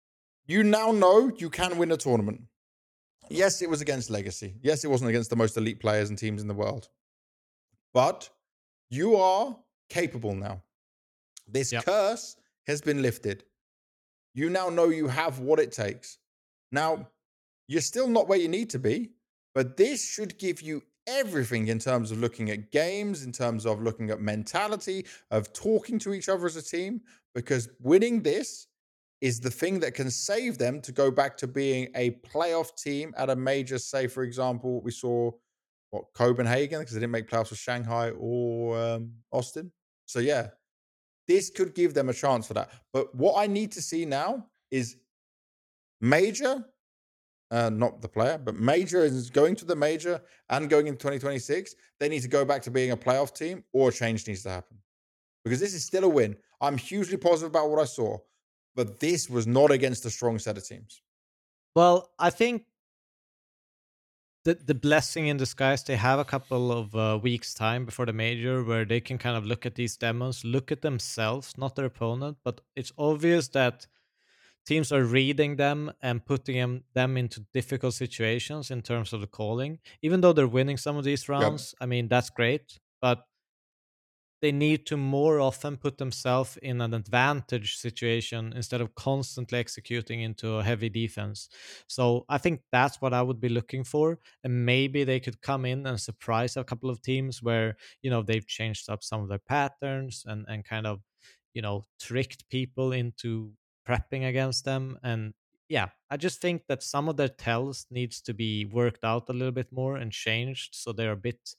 You now know you can win a tournament. Yes, it was against Legacy. Yes, it wasn't against the most elite players and teams in the world. But you are capable now. This Yeah. curse has been lifted. You now know you have what it takes. Now, you're still not where you need to be, but this should give you everything in terms of looking at games, in terms of looking at mentality, of talking to each other as a team, because winning this is the thing that can save them to go back to being a playoff team at a major. Say, for example, we saw Copenhagen, because they didn't make playoffs with Shanghai or Austin. So, yeah, this could give them a chance for that. But what I need to see now is Major, not the player, but Major is going to the Major and going in 2026. They need to go back to being a playoff team, or a change needs to happen, because this is still a win. I'm hugely positive about what I saw, but this was not against a strong set of teams. Well, I think the blessing in disguise, they have a couple of weeks time before the major where they can kind of look at these demos, look at themselves, not their opponent, but it's obvious that teams are reading them and putting them into difficult situations in terms of the calling. Even though they're winning some of these Yep. rounds, I mean, that's great, but they need to more often put themselves in an advantage situation instead of constantly executing into a heavy defense. So I think that's what I would be looking for. And maybe they could come in and surprise a couple of teams where, they've changed up some of their patterns and kind of, tricked people into prepping against them. And yeah, I just think that some of their tells needs to be worked out a little bit more and changed so they're a bit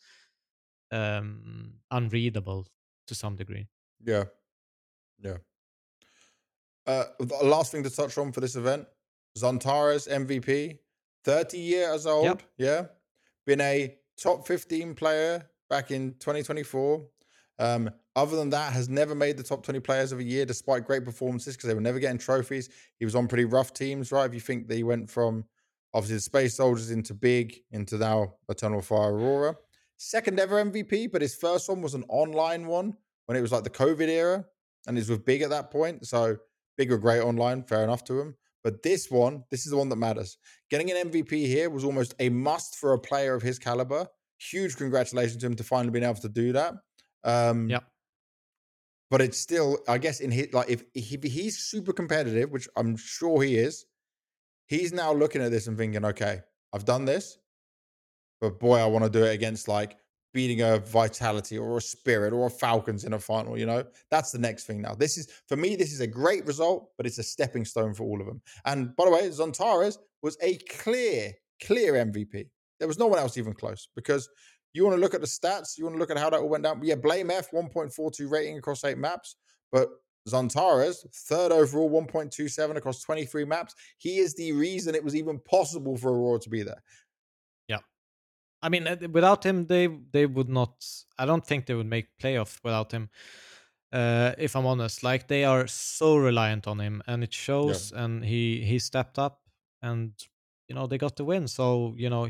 unreadable to some degree. Yeah. Yeah. The last thing to touch on for this event, Zontaras MVP, 30 years old. Yep. Yeah. Been a top 15 player back in 2024. Other than that, has never made the top 20 players of a year despite great performances, because they were never getting trophies. He was on pretty rough teams, right? If you think that he went from obviously the Space Soldiers into Big into now Eternal Fire Aurora. Second ever MVP, but his first one was an online one when it was like the COVID era, and he was with Big at that point. So Big were great online, fair enough to him. But this one, this is the one that matters. Getting an MVP here was almost a must for a player of his caliber. Huge congratulations to him to finally being able to do that. Um, Yep. but it's still, I guess, in his like, if he's super competitive, which I'm sure he is, he's now looking at this and thinking, okay, I've done this. But boy, I want to do it against like beating a Vitality or a Spirit or a Falcons in a final. That's the next thing now. This is, for me, this is a great result, but it's a stepping stone for all of them. And by the way, Zontares was a clear MVP. There was no one else even close, because you want to look at the stats, you want to look at how that all went down. Yeah, Blame F, 1.42 rating across 8 maps, but Zontares, third overall, 1.27 across 23 maps. He is the reason it was even possible for Aurora to be there. Yeah. I mean, without him, they would not. I don't think they would make playoff without him. If I'm honest, like they are so reliant on him, and it Yeah. shows. And he stepped up, and they got the win. So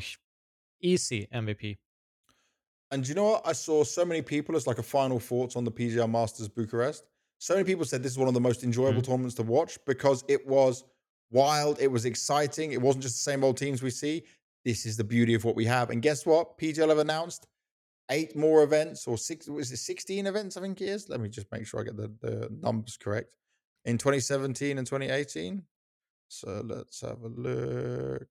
easy MVP. And you know what? I saw so many people as like a final thoughts on the PGR Masters Bucharest. So many people said this is one of the most enjoyable Mhm. tournaments to watch, because it was wild, it was exciting, it wasn't just the same old teams we see. This is the beauty of what we have. And guess what? PGL have announced 8 more events, or six, was it 16 events? I think it is. Let me just make sure I get the numbers correct. In 2017 and 2018. So let's have a look.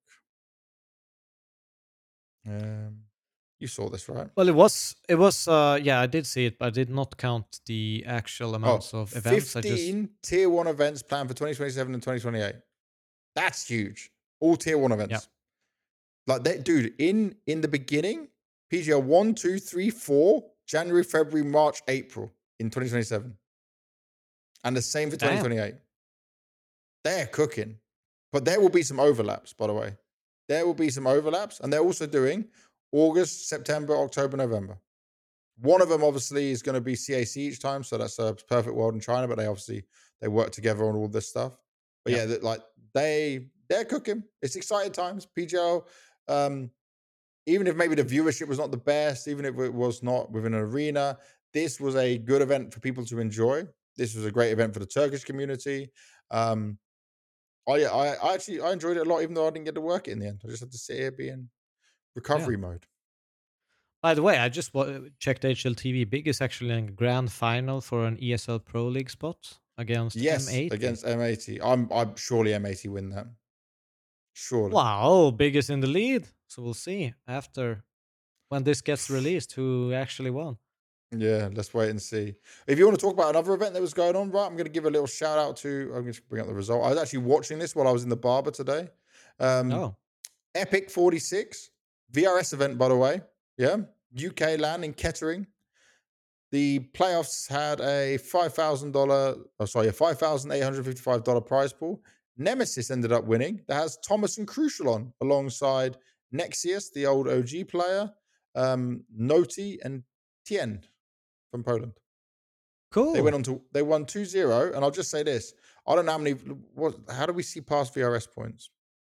Um, you saw this, right? Well, it was yeah, I did see it, but I did not count the actual Oh, amounts of events. I just 15 tier 1 events planned for 2027 and 2028. That's huge. All tier 1 yeah, events. Like that, dude, in the beginning, PGR 1, 2, 3, 4, January, February, March, April in 2027. And the same for damn, 2028. They're cooking. But there will be some overlaps, by the way. There will be some overlaps. And they're also doing August, September, October, November. One of them obviously is going to be CAC each time, so that's a Perfect World in China. But they work together on all this stuff. But yeah, yeah, they're cooking. It's exciting times. PGL, even if maybe the viewership was not the best, even if it was not within an arena, this was a good event for people to enjoy. This was a great event for the Turkish community. Um, I enjoyed it a lot, even though I didn't get to work it in the end. I just had to sit here, be in Yeah. recovery mode. By the way, I just checked HLTV. Big is actually in a grand final for an ESL Pro League spot against Yes, M80. against M80. I'm surely M80 win that. Surely. Wow, Big is in the lead. So we'll see after when this gets released who actually won. Yeah, let's wait and see. If you want to talk about another event that was going on, right, I'm going to give a little shout out to. I'm going to bring up the result. I was actually watching this while I was in the barber today. Oh, Epic 46 VRS event, by the way. Yeah, UK LAN in Kettering. The playoffs had a $5,855 prize pool. Nemesis ended up winning. That has Thomas and Crucial on alongside Nexius, the old OG player, Noti, and Tien from Poland. They cool. won 2-0. And I'll just say this. I don't know how do we see past VRS points?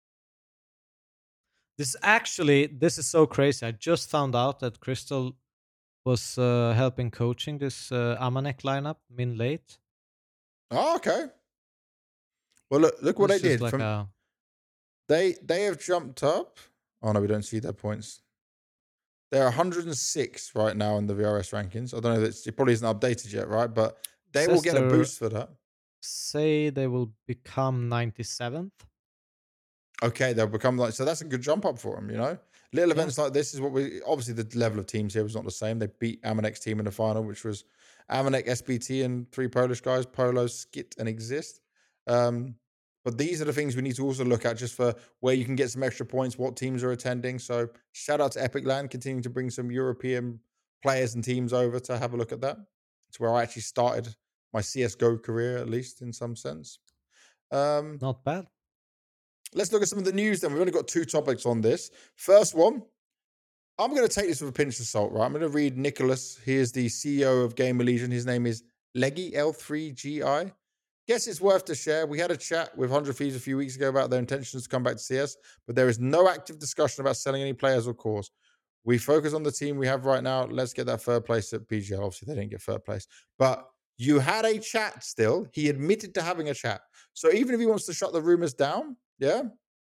This is so crazy. I just found out that Crystal was helping coaching this Amanek lineup min late. Oh, okay. Well, look what It's they just did. like a They have jumped up. Oh no, we don't see their points. They're 106 right now in the VRS rankings. I don't know, it probably isn't updated yet, right? But they will get a boost for that. Say they will become 97th. Okay, they'll become like, so that's a good jump up for them, you know? Little Yeah. events like this is what obviously the level of teams here was not the same. They beat Amanek's team in the final, which was Amanek, SBT, and 3 Polish guys, Polo, Skit, and Exist. But these are the things we need to also look at just for where you can get some extra points, what teams are attending. So shout out to Epic Land, continuing to bring some European players and teams over to have a look at that. It's where I actually started my CSGO career, at least in some sense. Not bad. Let's look at some of the news then. We've only got 2 topics on this. First one, I'm going to take this with a pinch of salt, right? I'm going to read Nicholas. He is the CEO of Gamer Legion. His name is Leggy, L3GI. Guess it's worth to share. We had a chat with 100 Thieves a few weeks ago about their intentions to come back to CS, but there is no active discussion about selling any players or cores. We focus on the team we have right now. Let's get that third place at PGL. Obviously, they didn't get third place, but you had a chat still. He admitted to having a chat. So even if he wants to shut the rumors down, yeah,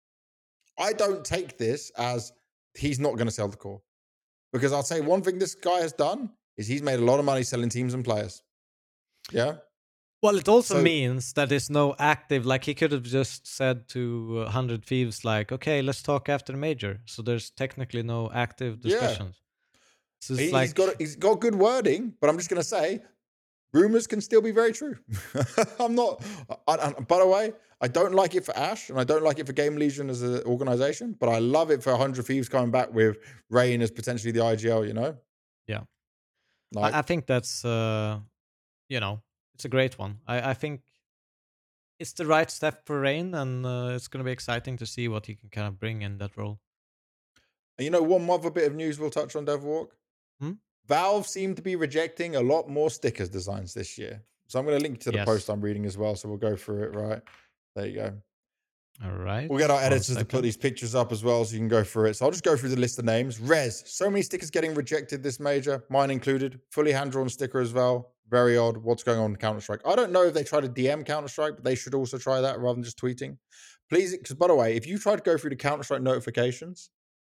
I don't take this as he's not going to sell the core. Because I'll say one thing this guy has done is he's made a lot of money selling teams and players. Yeah. Well, it also means that there's no active, like he could have just said to 100 Thieves, like, okay, let's talk after the major. So there's technically no active discussions. So he's got good wording, but I'm just going to say rumors can still be very true. I'm not, by the way, I don't like it for Ash and I don't like it for Game Legion as an organization, but I love it for 100 Thieves coming back with Rain as potentially the IGL, you know? Yeah. Like, I think that's, it's a great one. I think it's the right step for Rain, and it's going to be exciting to see what he can kind of bring in that role. and you know, one other bit of news we'll touch on, Devwalk. Valve seem to be rejecting a lot more stickers designs this year. So I'm going to link to the post I'm reading as well. So we'll go through it, right? There you go. All right. We'll get our editors to put these pictures up as well so you can go through it. So I'll just go through the list of names. Rez, so many stickers getting rejected this major, mine included. Fully hand-drawn sticker as well. Very odd. What's going on in Counter-Strike? I don't know if they try to DM Counter-Strike, but they should also try that rather than just tweeting. Please, because by the way, if you try to go through the Counter-Strike notifications,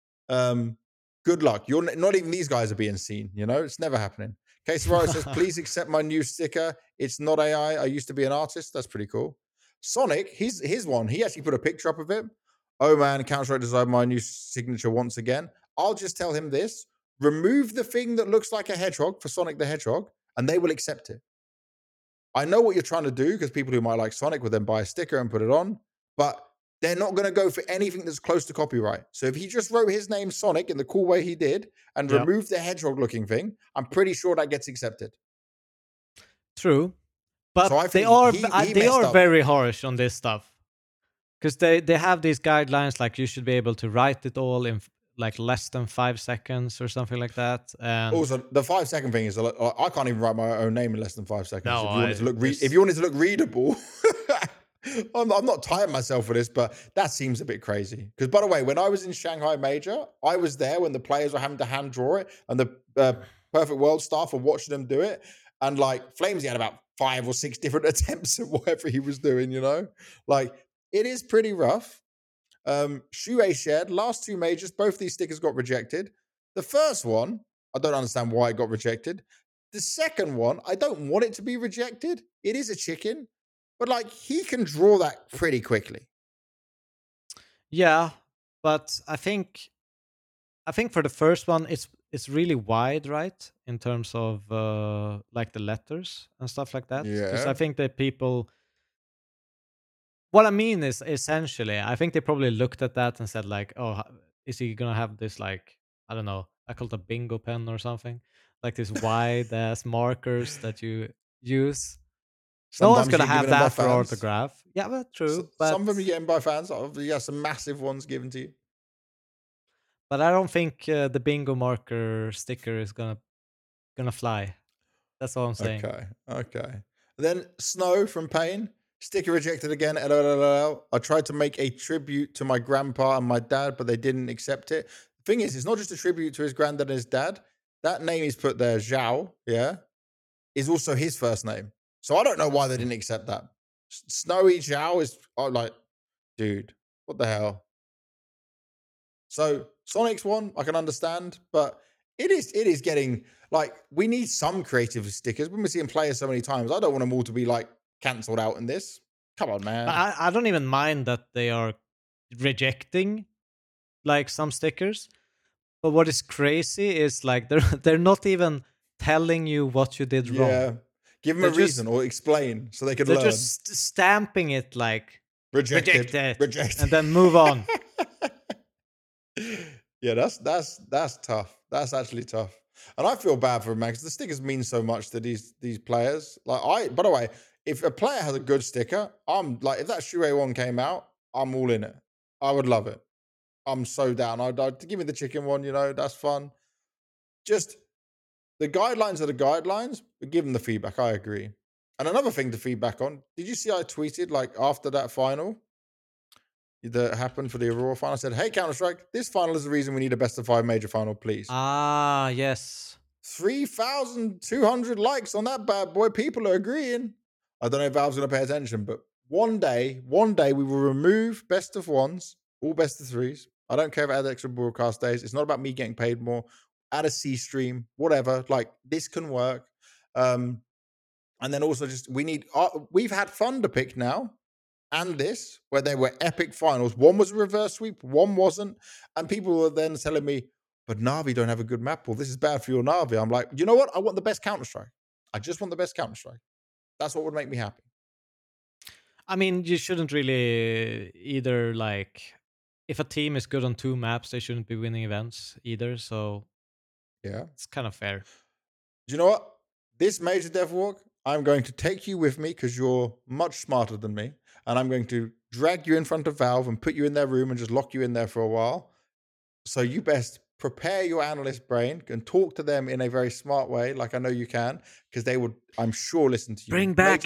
good luck. You're not even these guys are being seen, you know? It's never happening. Case says, please accept my new sticker. It's not AI. I used to be an artist. That's pretty cool. Sonic, his one. He actually put a picture up of it. Oh man, Counter-Strike designed my new signature once again. I'll just tell him this. Remove the thing that looks like a hedgehog for Sonic the Hedgehog, and they will accept it. I know what you're trying to do because people who might like Sonic would then buy a sticker and put it on, but they're not going to go for anything that's close to copyright. So if he just wrote his name Sonic in the cool way he did and removed the hedgehog looking thing, I'm pretty sure that gets accepted. True. But so they are very harsh on this stuff. Because they have these guidelines, like you should be able to write it all in like less than 5 seconds or something like that. And also, the 5 second thing is I can't even write my own name in less than 5 seconds. No, if you wanted to look readable, I'm not tying myself for this, but that seems a bit crazy. Because by the way, when I was in Shanghai Major, I was there when the players were having to hand draw it, and the Perfect World staff were watching them do it. And like Flamesy had about 5 or 6 different attempts at whatever he was doing, you know, like. It is pretty rough. Shuei shared last 2 majors, both these stickers got rejected. The first one, I don't understand why it got rejected. The second one, I don't want it to be rejected. It is a chicken, but like he can draw that pretty quickly. Yeah, but I think for the first one, it's really wide, right, in terms of like the letters and stuff like that. Because I Yeah. think that people, what I mean is essentially, I think they probably looked at that and said like, oh, is he gonna have this like, I don't know, I call it a bingo pen or something, like this wide ass markers that you use. No one's Sometimes you gonna get given have them by that for fans. autograph. Yeah, but true. Some But of them you get them by fans. You have some massive ones given to you. I don't think the bingo marker sticker is gonna fly. That's all I'm saying. Okay. Then Snow from Pain. Sticker rejected again. LOL. I tried to make a tribute to my grandpa and my dad, but they didn't accept it. The thing is, it's not just a tribute to his granddad and his dad. That name he's put there, Zhao, yeah, is also his first name. So I don't know why they didn't accept that. Snowy Zhao is like, dude, what the hell? So Sonic's one, I can understand, but it is getting like we need some creative stickers. We've been seeing players so many times. I don't want them all to be like cancelled out in this. Come on, But man. I don't even mind that they are rejecting like some stickers. But what is crazy is like they're not even telling you what you did wrong. Yeah. Give them They're a reason just or explain so they can they're learn. just stamping it like reject Rejected. it Rejected. and then move on. Yeah, that's tough. That's actually tough. And I feel bad for him, man, because the stickers mean so much to these players. Like by the way, if a player has a good sticker, I'm like, if that Shuei one came out, I'm all in it. I would love it. I'm so down. I'd give me the chicken one, that's fun. Just the guidelines are the guidelines, but give them the feedback. I agree. And another thing to feedback on, did you see I tweeted like after that final that happened for the Aurora final? I said, hey, Counter-Strike, this final is the reason we need a best of 5 major final, please. Ah, yes. 3,200 likes on that bad boy. People are agreeing. I don't know if Valve's going to pay attention, but one day we will remove best of ones, all best of threes. I don't care if it adds extra broadcast days. It's not about me getting paid more. Add a C stream, whatever. Like this can work. And then also just we've had Thunder pick now and this where they were epic finals. One was a reverse sweep, one wasn't. And people were then telling me, but Na'Vi don't have a good map pool. This is bad for your Na'Vi. I'm like, you know what? I want the best Counter-Strike. I just want the best Counter-Strike. That's what would make me happy. I mean, you shouldn't really either like if a team is good on 2 maps, they shouldn't be winning events either. So Yeah. it's kind of fair. Do you know what? This major dev walk, I'm going to take you with me because you're much smarter than me. And I'm going to drag you in front of Valve and put you in their room and just lock you in there for a while. So you best prepare your analyst brain and talk to them in a very smart way, like I know you can, because they would, I'm sure, listen to you. Bring back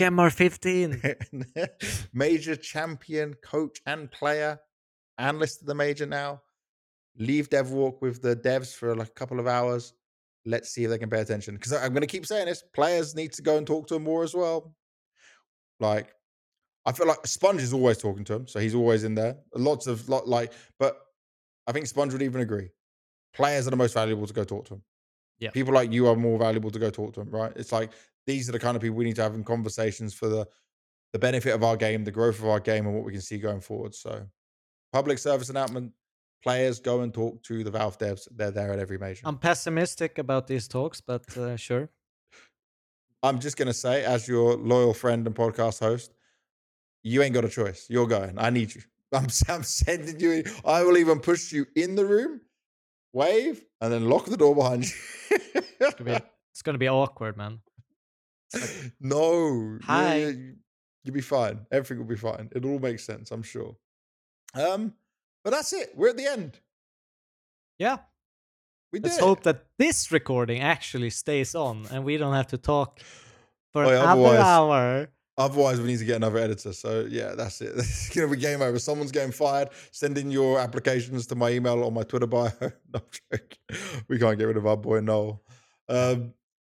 MR15. Major champion, coach, and player, analyst of the major now. Leave dev walk with the devs for like a couple of hours. Let's see if they can pay attention. Because I'm going to keep saying this. Players need to go and talk to them more as well. Like, I feel like Sponge is always talking to him, so he's always in there. But I think Sponge would even agree. Players are the most valuable to go talk to them. Yeah. People like you are more valuable to go talk to them, right? It's like these are the kind of people we need to have in conversations for the benefit of our game, the growth of our game, and what we can see going forward. So, public service announcement: players go and talk to the Valve devs. They're there at every major. I'm pessimistic about these talks, but sure. I'm just gonna say, as your loyal friend and podcast host, you ain't got a choice. You're going. I need you. I'm sending you. I will even push you in the room, wave, and then lock the door behind you. It's gonna be awkward, man. Like, no. Hi. You'll be fine. Everything will be fine. It'll all make sense, I'm sure. But that's it. We're at the end. Yeah. Let's hope that this recording actually stays on and we don't have to talk for another hour. Otherwise, we need to get another editor. So, yeah, that's it. It's going to be game over. Someone's getting fired. Send in your applications to my email or my Twitter bio. No, I'm joking. We can't get rid of our boy Noel.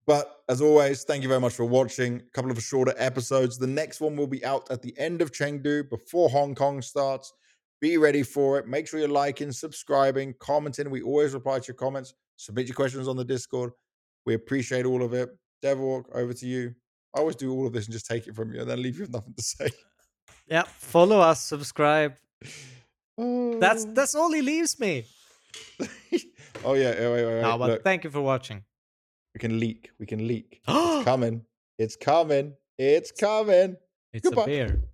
But as always, thank you very much for watching. A couple of shorter episodes. The next one will be out at the end of Chengdu before Hong Kong starts. Be ready for it. Make sure you're liking, subscribing, commenting. We always reply to your comments. Submit your questions on the Discord. We appreciate all of it. Devilwalk, over to you. I always do all of this and just take it from you and then leave you with nothing to say. Yeah, follow us, subscribe. That's all he leaves me. Oh yeah, wait. No, but Look, thank you for watching. we can leak. It's coming. It's coming. It's coming. It's Goodbye. a bear.